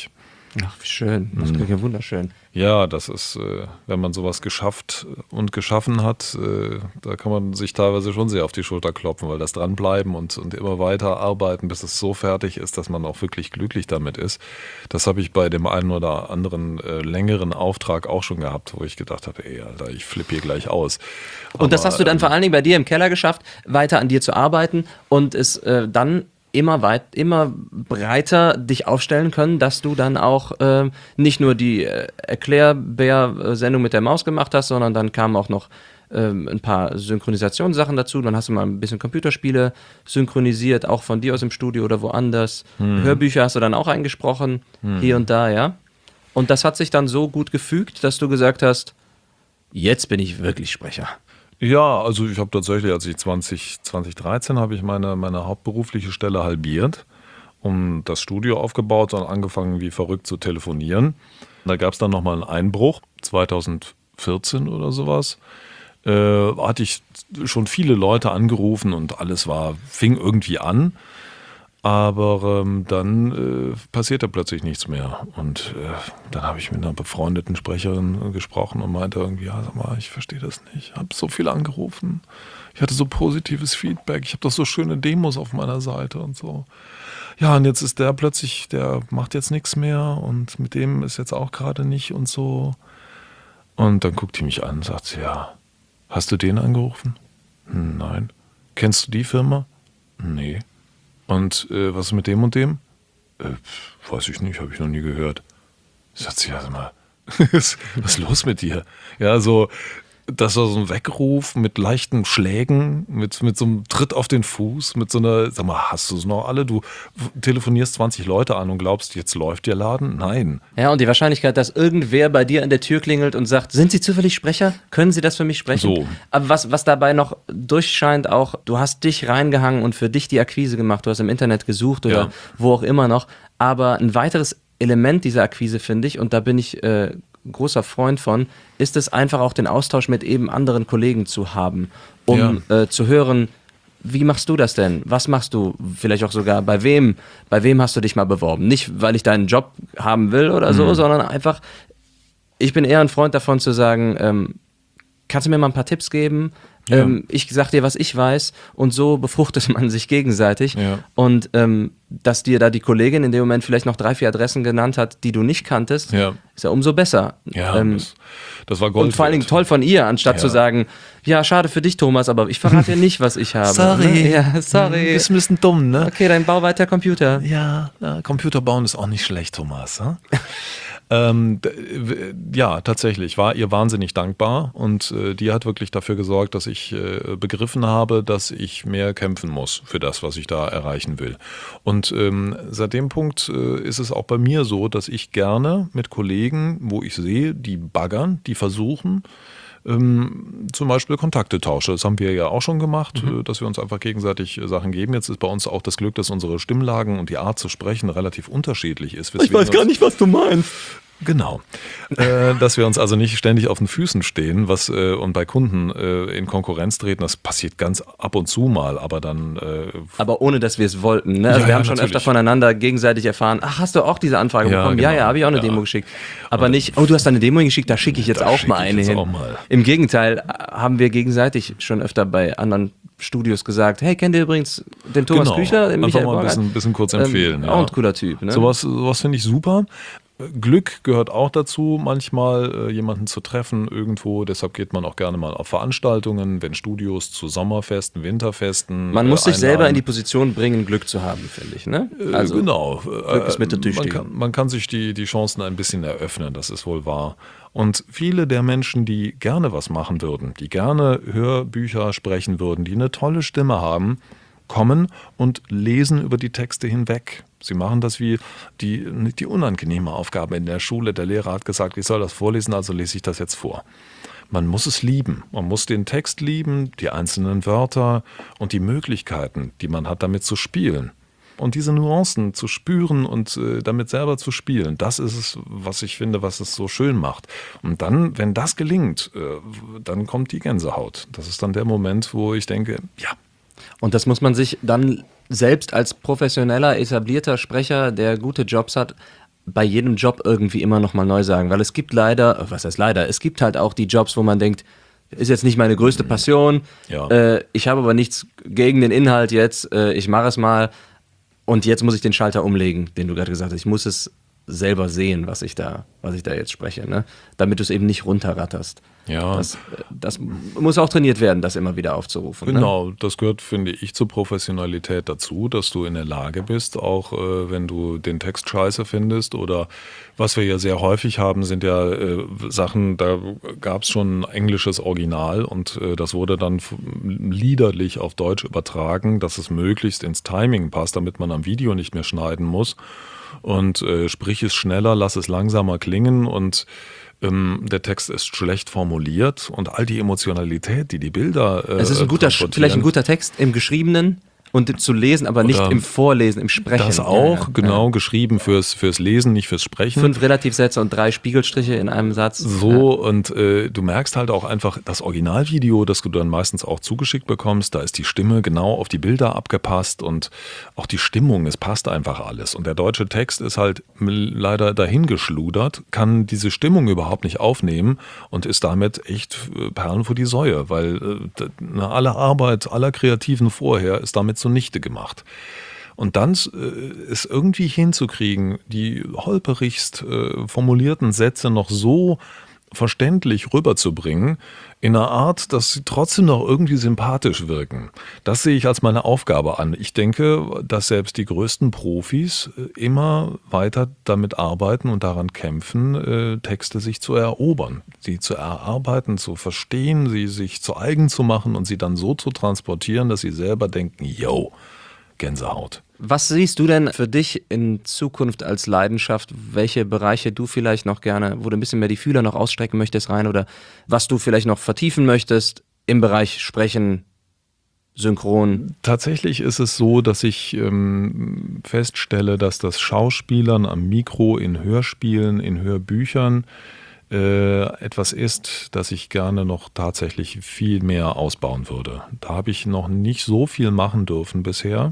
Ach, wie schön. Das klingt ja wunderschön. Ja, das ist, äh, wenn man sowas geschafft und geschaffen hat, äh, da kann man sich teilweise schon sehr auf die Schulter klopfen, weil das Dranbleiben und, und immer weiter arbeiten, bis es so fertig ist, dass man auch wirklich glücklich damit ist. Das habe ich bei dem einen oder anderen äh, längeren Auftrag auch schon gehabt, wo ich gedacht habe, ey, Alter, ich flippe hier gleich aus. Und Aber, das hast du dann ähm, vor allen Dingen bei dir im Keller geschafft, weiter an dir zu arbeiten und es äh, dann immer weit, immer breiter dich aufstellen können, dass du dann auch äh, nicht nur die äh, Erklärbär-Sendung mit der Maus gemacht hast, sondern dann kamen auch noch ähm, ein paar Synchronisationssachen dazu. Dann hast du mal ein bisschen Computerspiele synchronisiert, auch von dir aus im Studio oder woanders. Hm. Hörbücher hast du dann auch eingesprochen, hm. hier und da, ja. Und das hat sich dann so gut gefügt, dass du gesagt hast, jetzt bin ich wirklich Sprecher. Ja, also ich habe tatsächlich, als ich zwanzig, zwanzig dreizehn habe ich meine, meine hauptberufliche Stelle halbiert, um das Studio aufgebaut und angefangen wie verrückt zu telefonieren. Da gab es dann nochmal einen Einbruch, zwanzig vierzehn oder sowas. Äh, hatte ich schon viele Leute angerufen und alles war, fing irgendwie an. Aber ähm, dann äh, passierte plötzlich nichts mehr. Und äh, dann habe ich mit einer befreundeten Sprecherin gesprochen und meinte irgendwie, ja, sag mal, ich verstehe das nicht. Ich habe so viel angerufen. Ich hatte so positives Feedback. Ich habe doch so schöne Demos auf meiner Seite und so. Ja, und jetzt ist der plötzlich, der macht jetzt nichts mehr und mit dem ist jetzt auch gerade nicht und so. Und dann guckt die mich an und sagt, ja, hast du den angerufen? Hm, nein. Kennst du die Firma? Nee. Und äh, was ist mit dem und dem? Äh, weiß ich nicht, habe ich noch nie gehört. Sagt sie, also mal, was ist los mit dir? Ja, so, das war so ein Weckruf mit leichten Schlägen, mit, mit so einem Tritt auf den Fuß, mit so einer, sag mal, hast du es noch alle? Du telefonierst zwanzig Leute an und glaubst, jetzt läuft der Laden? Nein. Ja, und die Wahrscheinlichkeit, dass irgendwer bei dir an der Tür klingelt und sagt, sind Sie zufällig Sprecher? Können Sie das für mich sprechen? So. Aber was, was dabei noch durchscheint auch, du hast dich reingehangen und für dich die Akquise gemacht, du hast im Internet gesucht oder Ja. wo auch immer noch. Aber ein weiteres Element dieser Akquise, finde ich, und da bin ich äh, großer Freund von, ist es einfach auch den Austausch mit eben anderen Kollegen zu haben, um Ja. äh, zu hören, wie machst du das denn? Was machst du? Vielleicht auch sogar bei wem? Bei wem hast du dich mal beworben? Nicht, weil ich deinen Job haben will oder so, Mhm. sondern einfach, ich bin eher ein Freund davon zu sagen, ähm, kannst du mir mal ein paar Tipps geben? Ja. Ähm, ich sag dir, was ich weiß und so befruchtet man sich gegenseitig. Ja. Und ähm, dass dir da die Kollegin in dem Moment vielleicht noch drei, vier Adressen genannt hat, die du nicht kanntest, Ja. ist ja umso besser. Ja, Ähm, das, das war Gold. und vor allen Dingen toll von ihr, anstatt Ja. zu sagen, ja, schade für dich, Thomas, aber ich verrate dir nicht, was ich habe. Sorry. Ne? Ja, sorry. Bist ein bisschen dumm, ne? Okay, dann bau weiter Computer. Ja, ja, Computer bauen ist auch nicht schlecht, Thomas. Hm? ähm, d- w- ja, tatsächlich, war ihr wahnsinnig dankbar und äh, die hat wirklich dafür gesorgt, dass ich äh, begriffen habe, dass ich mehr kämpfen muss für das, was ich da erreichen will. Und ähm, seit dem Punkt äh, ist es auch bei mir so, dass ich gerne mit Kollegen, wo ich sehe, die baggern, die versuchen, ähm, zum Beispiel Kontakte tausche. Das haben wir ja auch schon gemacht, Mhm. äh, dass wir uns einfach gegenseitig äh, Sachen geben. Jetzt ist bei uns auch das Glück, dass unsere Stimmlagen und die Art zu sprechen relativ unterschiedlich ist. Ich weiß gar nicht, was du meinst. Genau. äh, dass wir uns also nicht ständig auf den Füßen stehen was, äh, und bei Kunden äh, in Konkurrenz treten. Das passiert ganz ab und zu mal, aber dann... Äh, Aber ohne, dass wir es wollten. Ne? Also Ja, wir ja, haben schon natürlich. öfter voneinander gegenseitig erfahren, ach, hast du auch diese Anfrage Ja, bekommen? genau. Ja, ja, habe ich auch eine Ja. Demo geschickt. Aber nicht, oh, du hast eine Demo geschickt, da schicke ich jetzt Da auch schicke mal ich eine jetzt hin. auch mal. Im Gegenteil äh, haben wir gegenseitig schon öfter bei anderen Studios gesagt, hey, kennt ihr übrigens den Thomas Genau. Küchler, den Einfach Michael mal ein Borgert? bisschen, bisschen kurz empfehlen. Ähm, ja. Auch ein cooler Typ. Ne? Sowas, sowas finde ich super. Glück gehört auch dazu, manchmal äh, jemanden zu treffen irgendwo. Deshalb geht man auch gerne mal auf Veranstaltungen, wenn Studios zu Sommerfesten, Winterfesten. Man muss äh, sich selber in einladen. die Position bringen, Glück zu haben, finde ich. Ne? Äh, genau. Glück ist mit der man, Tüchtigen. kann, man kann sich die, die Chancen ein bisschen eröffnen, das ist wohl wahr. Und viele der Menschen, die gerne was machen würden, die gerne Hörbücher sprechen würden, die eine tolle Stimme haben, kommen und lesen über die Texte hinweg. Sie machen das wie die, die unangenehme Aufgabe in der Schule. Der Lehrer hat gesagt, ich soll das vorlesen, also lese ich das jetzt vor. Man muss es lieben. Man muss den Text lieben, die einzelnen Wörter und die Möglichkeiten, die man hat, damit zu spielen. Und diese Nuancen zu spüren und äh, damit selber zu spielen, das ist es, was ich finde, was es so schön macht. Und dann, wenn das gelingt, äh, dann kommt die Gänsehaut. Das ist dann der Moment, wo ich denke, ja. Und das muss man sich dann selbst als professioneller, etablierter Sprecher, der gute Jobs hat, bei jedem Job irgendwie immer nochmal neu sagen, weil es gibt leider, was heißt leider, es gibt halt auch die Jobs, wo man denkt, ist jetzt nicht meine größte Passion, Ja. äh, ich habe aber nichts gegen den Inhalt jetzt, äh, ich mache es mal und jetzt muss ich den Schalter umlegen, den du gerade gesagt hast. Ich muss es selber sehen, was ich da, was ich da jetzt spreche, ne? Damit du es eben nicht runterratterst. Ja. Das, das muss auch trainiert werden, das immer wieder aufzurufen. Genau, Ne? das gehört, finde ich, zur Professionalität dazu, dass du in der Lage bist, auch äh, wenn du den Text scheiße findest oder was wir ja sehr häufig haben, sind ja äh, Sachen, da gab es schon ein englisches Original und äh, das wurde dann f- liederlich auf Deutsch übertragen, dass es möglichst ins Timing passt, damit man am Video nicht mehr schneiden muss. Und äh, sprich es schneller, lass es langsamer klingen und ähm, der Text ist schlecht formuliert und all die Emotionalität, die die Bilder äh, Es ist ein guter, transportieren, vielleicht ein guter Text im Geschriebenen und zu lesen, aber nicht Oder im Vorlesen, im Sprechen. das auch, Ja, ja, genau, ja. geschrieben fürs, fürs Lesen, nicht fürs Sprechen. Fünf Relativsätze und drei Spiegelstriche in einem Satz. So, und äh, du merkst halt auch einfach, das Originalvideo, das du dann meistens auch zugeschickt bekommst, da ist die Stimme genau auf die Bilder abgepasst und auch die Stimmung, es passt einfach alles. Und der deutsche Text ist halt leider dahingeschludert, kann diese Stimmung überhaupt nicht aufnehmen und ist damit echt äh, Perlen vor die Säue, weil äh, na, alle Arbeit aller Kreativen vorher ist damit zunichte gemacht. Und dann äh, es irgendwie hinzukriegen, die holperigst äh, formulierten Sätze noch so verständlich rüberzubringen, in einer Art, dass sie trotzdem noch irgendwie sympathisch wirken. Das sehe ich als meine Aufgabe an. Ich denke, dass selbst die größten Profis äh, immer weiter damit arbeiten und daran kämpfen, äh, Texte sich zu erobern, sie zu erarbeiten, zu verstehen, sie sich zu eigen zu machen und sie dann so zu transportieren, dass sie selber denken, yo, Gänsehaut. Was siehst du denn für dich in Zukunft als Leidenschaft? Welche Bereiche du vielleicht noch gerne, wo du ein bisschen mehr die Fühler noch ausstrecken möchtest rein oder was du vielleicht noch vertiefen möchtest im Bereich Sprechen, Synchron? Tatsächlich ist es so, dass ich ähm, feststelle, dass das Schauspielern am Mikro in Hörspielen, in Hörbüchern äh, etwas ist, das ich gerne noch tatsächlich viel mehr ausbauen würde. Da habe ich noch nicht so viel machen dürfen bisher.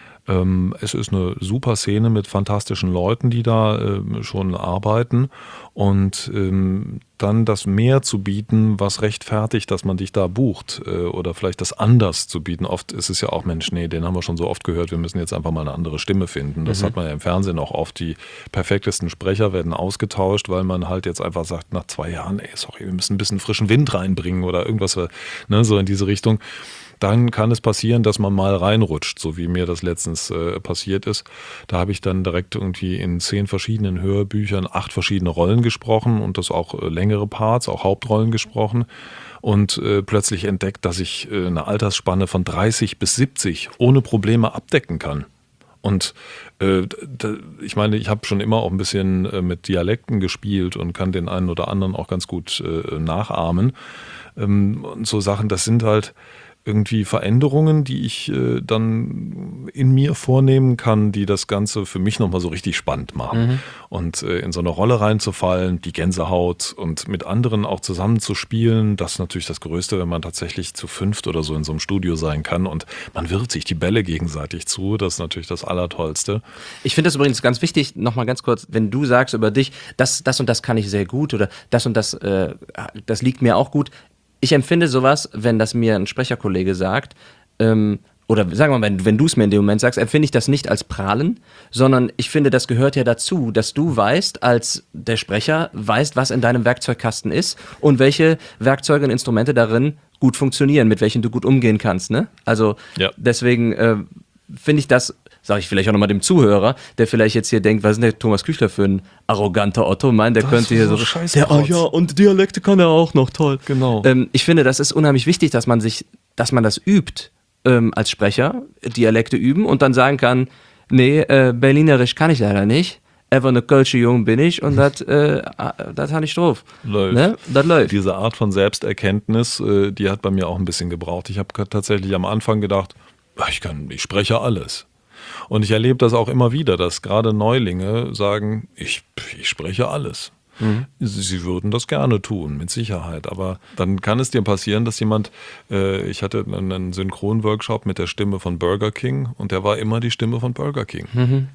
Ähm, es ist eine super Szene mit fantastischen Leuten, die da äh, schon arbeiten und ähm, dann das mehr zu bieten, was rechtfertigt, dass man dich da bucht äh, oder vielleicht das anders zu bieten. Oft ist es ja auch, Mensch, nee, den haben wir schon so oft gehört, wir müssen jetzt einfach mal eine andere Stimme finden. Das Mhm. hat man ja im Fernsehen auch oft. Die perfektesten Sprecher werden ausgetauscht, weil man halt jetzt einfach sagt, nach zwei Jahren, ey, sorry, wir müssen ein bisschen frischen Wind reinbringen oder irgendwas, ne, so in diese Richtung. Dann kann es passieren, dass man mal reinrutscht, so wie mir das letztens äh, passiert ist. Da habe ich dann direkt irgendwie in zehn verschiedenen Hörbüchern acht verschiedene Rollen gesprochen und das auch äh, längere Parts, auch Hauptrollen gesprochen und äh, plötzlich entdeckt, dass ich äh, eine Altersspanne von dreißig bis siebzig ohne Probleme abdecken kann. Und äh, d- ich meine, ich habe schon immer auch ein bisschen äh, mit Dialekten gespielt und kann den einen oder anderen auch ganz gut äh, nachahmen. Ähm, und so Sachen, das sind halt irgendwie Veränderungen, die ich äh, dann in mir vornehmen kann, die das Ganze für mich nochmal so richtig spannend machen. Mhm. Und äh, in so eine Rolle reinzufallen, die Gänsehaut und mit anderen auch zusammen zu spielen, das ist natürlich das Größte, wenn man tatsächlich zu fünft oder so in so einem Studio sein kann und man wirft sich die Bälle gegenseitig zu, das ist natürlich das Allertollste. Ich finde das übrigens ganz wichtig, nochmal ganz kurz, wenn du sagst über dich, das, das und das kann ich sehr gut oder das und das, äh, das liegt mir auch gut. Ich empfinde sowas, wenn das mir ein Sprecherkollege sagt, ähm, oder sagen wir mal, wenn, wenn du es mir in dem Moment sagst, empfinde ich das nicht als Prahlen, sondern ich finde, das gehört ja dazu, dass du weißt, als der Sprecher, weißt, was in deinem Werkzeugkasten ist und welche Werkzeuge und Instrumente darin gut funktionieren, mit welchen du gut umgehen kannst. Ne? Also Ja. deswegen äh, finde ich das, sage ich vielleicht auch nochmal dem Zuhörer, der vielleicht jetzt hier denkt, was ist denn der Thomas Küchler für ein arroganter Otto? Meint, der Das könnte ist hier so so, scheiß der, oh Trotz. ja, und Dialekte kann er auch noch, toll. Genau. Ähm, ich finde, das ist unheimlich wichtig, dass man sich, dass man das übt ähm, als Sprecher, Dialekte üben und dann sagen kann, nee, äh, Berlinerisch kann ich leider nicht. Einfach eine Kölsche Jung bin ich und das äh, das habe ich drauf. Läuft. Ne? Das läuft. Diese Art von Selbsterkenntnis, äh, die hat bei mir auch ein bisschen gebraucht. Ich habe tatsächlich am Anfang gedacht, ich kann, ich spreche alles. Und ich erlebe das auch immer wieder, dass gerade Neulinge sagen, ich, ich spreche alles. Mhm. Sie, sie würden das gerne tun, mit Sicherheit. Aber dann kann es dir passieren, dass jemand, äh, ich hatte einen Synchronworkshop mit der Stimme von Burger King und der war immer die Stimme von Burger King. Mhm.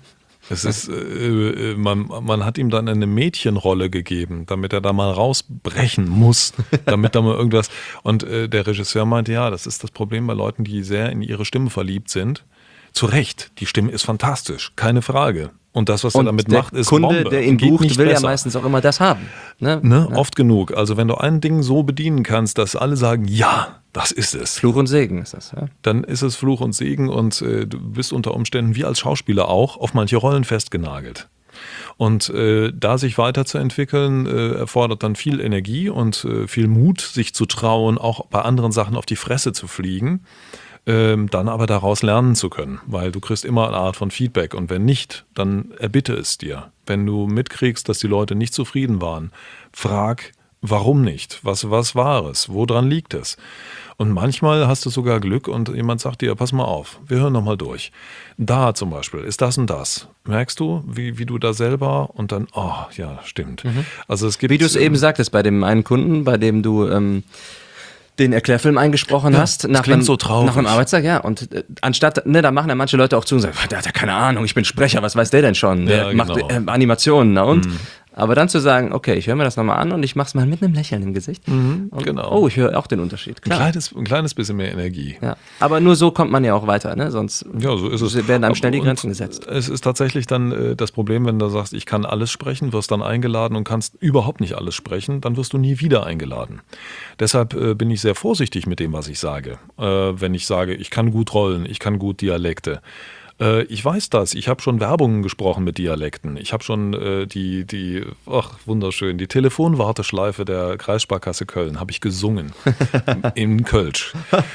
Es ist, äh, man, man hat ihm dann eine Mädchenrolle gegeben, damit er da mal rausbrechen muss, damit da mal irgendwas. Und äh, der Regisseur meinte, ja, das ist das Problem bei Leuten, die sehr in ihre Stimme verliebt sind. Zu Recht, die Stimme ist fantastisch, keine Frage. Und das, was Und er damit der macht, ist Kunde, Bombe. der ihn Geht bucht, nicht will besser. ja meistens auch immer das haben. Ne? Ne? Ja. Oft genug. Also wenn du ein Ding so bedienen kannst, dass alle sagen, ja, das ist es. Fluch und Segen ist das. Ja. Dann ist es Fluch und Segen und äh, du bist unter Umständen, wie als Schauspieler auch, auf manche Rollen festgenagelt. Und äh, da sich weiterzuentwickeln, äh, erfordert dann viel Energie und äh, viel Mut, sich zu trauen, auch bei anderen Sachen auf die Fresse zu fliegen. Ähm, dann aber daraus lernen zu können, weil du kriegst immer eine Art von Feedback und wenn nicht, dann erbitte es dir. Wenn du mitkriegst, dass die Leute nicht zufrieden waren, frag, warum nicht? Was, was war es? Woran liegt es? Und manchmal hast du sogar Glück und jemand sagt dir, pass mal auf, wir hören nochmal durch. Da zum Beispiel ist das und das. Merkst du, wie, wie du da selber und dann, oh ja, stimmt. Mhm. Also es gibt, wie du es eben sagtest, bei dem einen Kunden, bei dem du ähm, den Erklärfilm eingesprochen ja, hast, das nach klingt einem, so traurig. nach einem Arbeitstag, ja. Und äh, anstatt, ne, da machen ja manche Leute auch zu und sagen, der hat ja keine Ahnung, ich bin Sprecher, was weiß der denn schon? Der Ja, macht genau. äh, Animationen, na und? Mhm. Aber dann zu sagen, okay, ich höre mir das nochmal an und ich mach's mal mit einem Lächeln im Gesicht. Mhm, und, genau. Oh, ich höre auch den Unterschied. Ein Klar. kleines, ein kleines bisschen mehr Energie. Ja. Aber nur so kommt man ja auch weiter, ne? Sonst ja, so ist es. werden einem schnell die Und Grenzen gesetzt. Es ist tatsächlich dann äh, das Problem, wenn du sagst, ich kann alles sprechen, wirst dann eingeladen und kannst überhaupt nicht alles sprechen, dann wirst du nie wieder eingeladen. Deshalb äh, bin ich sehr vorsichtig mit dem, was ich sage. Äh, wenn ich sage, ich kann gut Rollen, ich kann gut Dialekte. Ich weiß das. Ich habe schon Werbungen gesprochen mit Dialekten. Ich habe schon äh, die, die, ach wunderschön, die Telefonwarteschleife der Kreissparkasse Köln habe ich gesungen in Kölsch.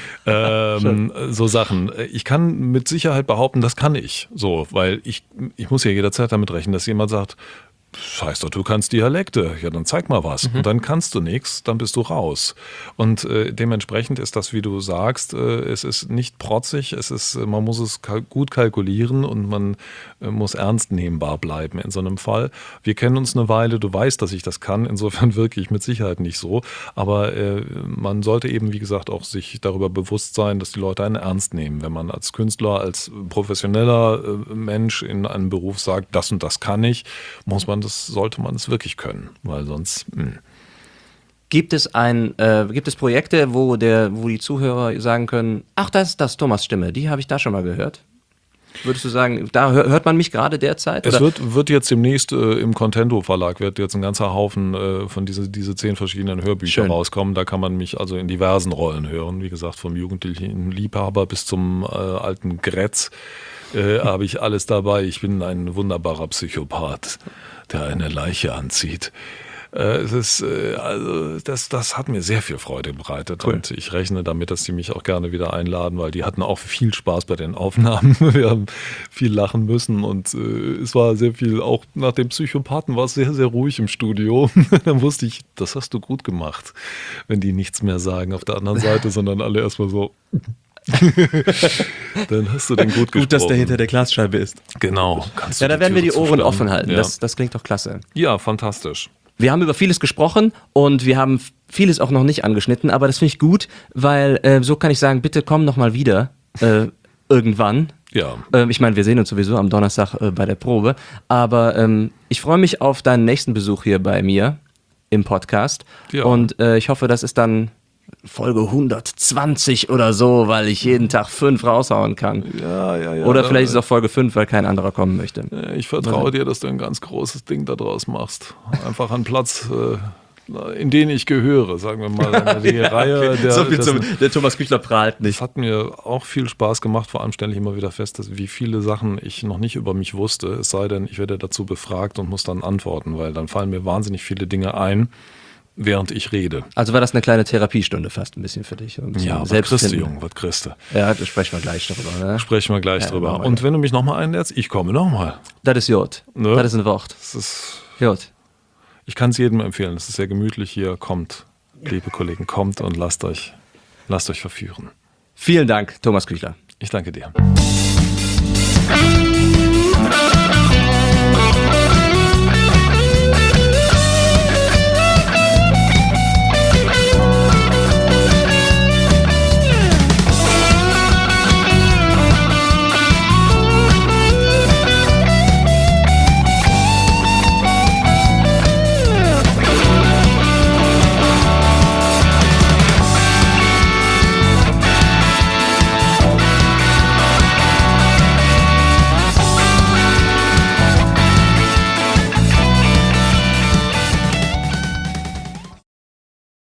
Ähm, so Sachen. Ich kann mit Sicherheit behaupten, das kann ich. So, weil ich, ich muss ja jederzeit damit rechnen, dass jemand sagt, Scheiß doch, du kannst Dialekte. Ja, dann zeig mal was. Mhm. Und dann kannst du nichts, dann bist du raus. Und äh, dementsprechend ist das, wie du sagst, äh, es ist nicht protzig, es ist, man muss es kal- gut kalkulieren und man äh, muss ernst nehmbar bleiben in so einem Fall. Wir kennen uns eine Weile, du weißt, dass ich das kann, insofern wirke ich mit Sicherheit nicht so. Aber äh, man sollte eben, wie gesagt, auch sich darüber bewusst sein, dass die Leute einen ernst nehmen. Wenn man als Künstler, als professioneller äh, Mensch in einem Beruf sagt, das und das kann ich, muss man das sollte man es wirklich können, weil sonst. Mh. Gibt es ein, äh, gibt es Projekte, wo der, wo die Zuhörer sagen können, ach, das ist das Thomas Stimme, die habe ich da schon mal gehört? Würdest du sagen, da hört man mich gerade derzeit? Es oder? wird, wird jetzt demnächst äh, im Contendo Verlag wird jetzt ein ganzer Haufen äh, von diese, diese zehn verschiedenen Hörbüchern Schön. rauskommen. Da kann man mich also in diversen Rollen hören. Wie gesagt, vom jugendlichen Liebhaber bis zum äh, alten Grätz äh, habe ich alles dabei. Ich bin ein wunderbarer Psychopath, der eine Leiche anzieht. Äh, es ist, äh, also das, das hat mir sehr viel Freude bereitet Cool. Und ich rechne damit, dass die mich auch gerne wieder einladen, weil die hatten auch viel Spaß bei den Aufnahmen. Wir haben viel lachen müssen und äh, es war sehr viel, auch nach dem Psychopathen war es sehr, sehr ruhig im Studio. Dann wusste ich, das hast du gut gemacht, wenn die nichts mehr sagen auf der anderen Seite, sondern alle erstmal so... Dann hast du den gut gesprochen. Gut, dass der hinter der Glasscheibe ist. Genau. Kannst Ja, du da werden wir die Türe Ohren zusperren? offen halten. Ja. Das, das klingt doch klasse. ja, fantastisch. Wir haben über vieles gesprochen und wir haben vieles auch noch nicht angeschnitten, aber das finde ich gut, weil äh, so kann ich sagen, bitte komm noch mal wieder äh, irgendwann. Ja. Äh, ich meine, wir sehen uns sowieso am Donnerstag äh, bei der Probe, aber ähm, ich freue mich auf deinen nächsten Besuch hier bei mir im Podcast Ja. und äh, ich hoffe, das ist dann Folge hundertzwanzig oder so, weil ich jeden Tag fünf raushauen kann. Ja, ja, ja. Oder vielleicht ist es auch Folge fünf, weil kein anderer kommen möchte. Ich vertraue dir, dass du ein ganz großes Ding daraus machst. Einfach einen Platz, äh, in den ich gehöre, sagen wir mal. Die Ja, Reihe okay. der, so viel das, zum, der Thomas Küchler prahlt nicht. das hat mir auch viel Spaß gemacht. Vor allem stelle ich immer wieder fest, dass wie viele Sachen ich noch nicht über mich wusste. Es sei denn, ich werde dazu befragt und muss dann antworten, weil dann fallen mir wahnsinnig viele Dinge ein, während ich rede. Also war das eine kleine Therapiestunde fast ein bisschen für dich. Und Ja, was selbst kriegst du, Jung, was kriegst du? Ja, da sprechen wir gleich darüber. Ne? Sprechen wir gleich Ja, drüber. machen wir Und gleich. wenn du mich nochmal einlädst, ich komme nochmal. Das ist Jod. Ne? Das ist ein Wort. Das ist, Jod. ich kann es jedem empfehlen. Es ist sehr gemütlich hier. Kommt, liebe Kollegen, kommt und lasst euch, lasst euch verführen. Vielen Dank, Thomas Küchler. Ich danke dir.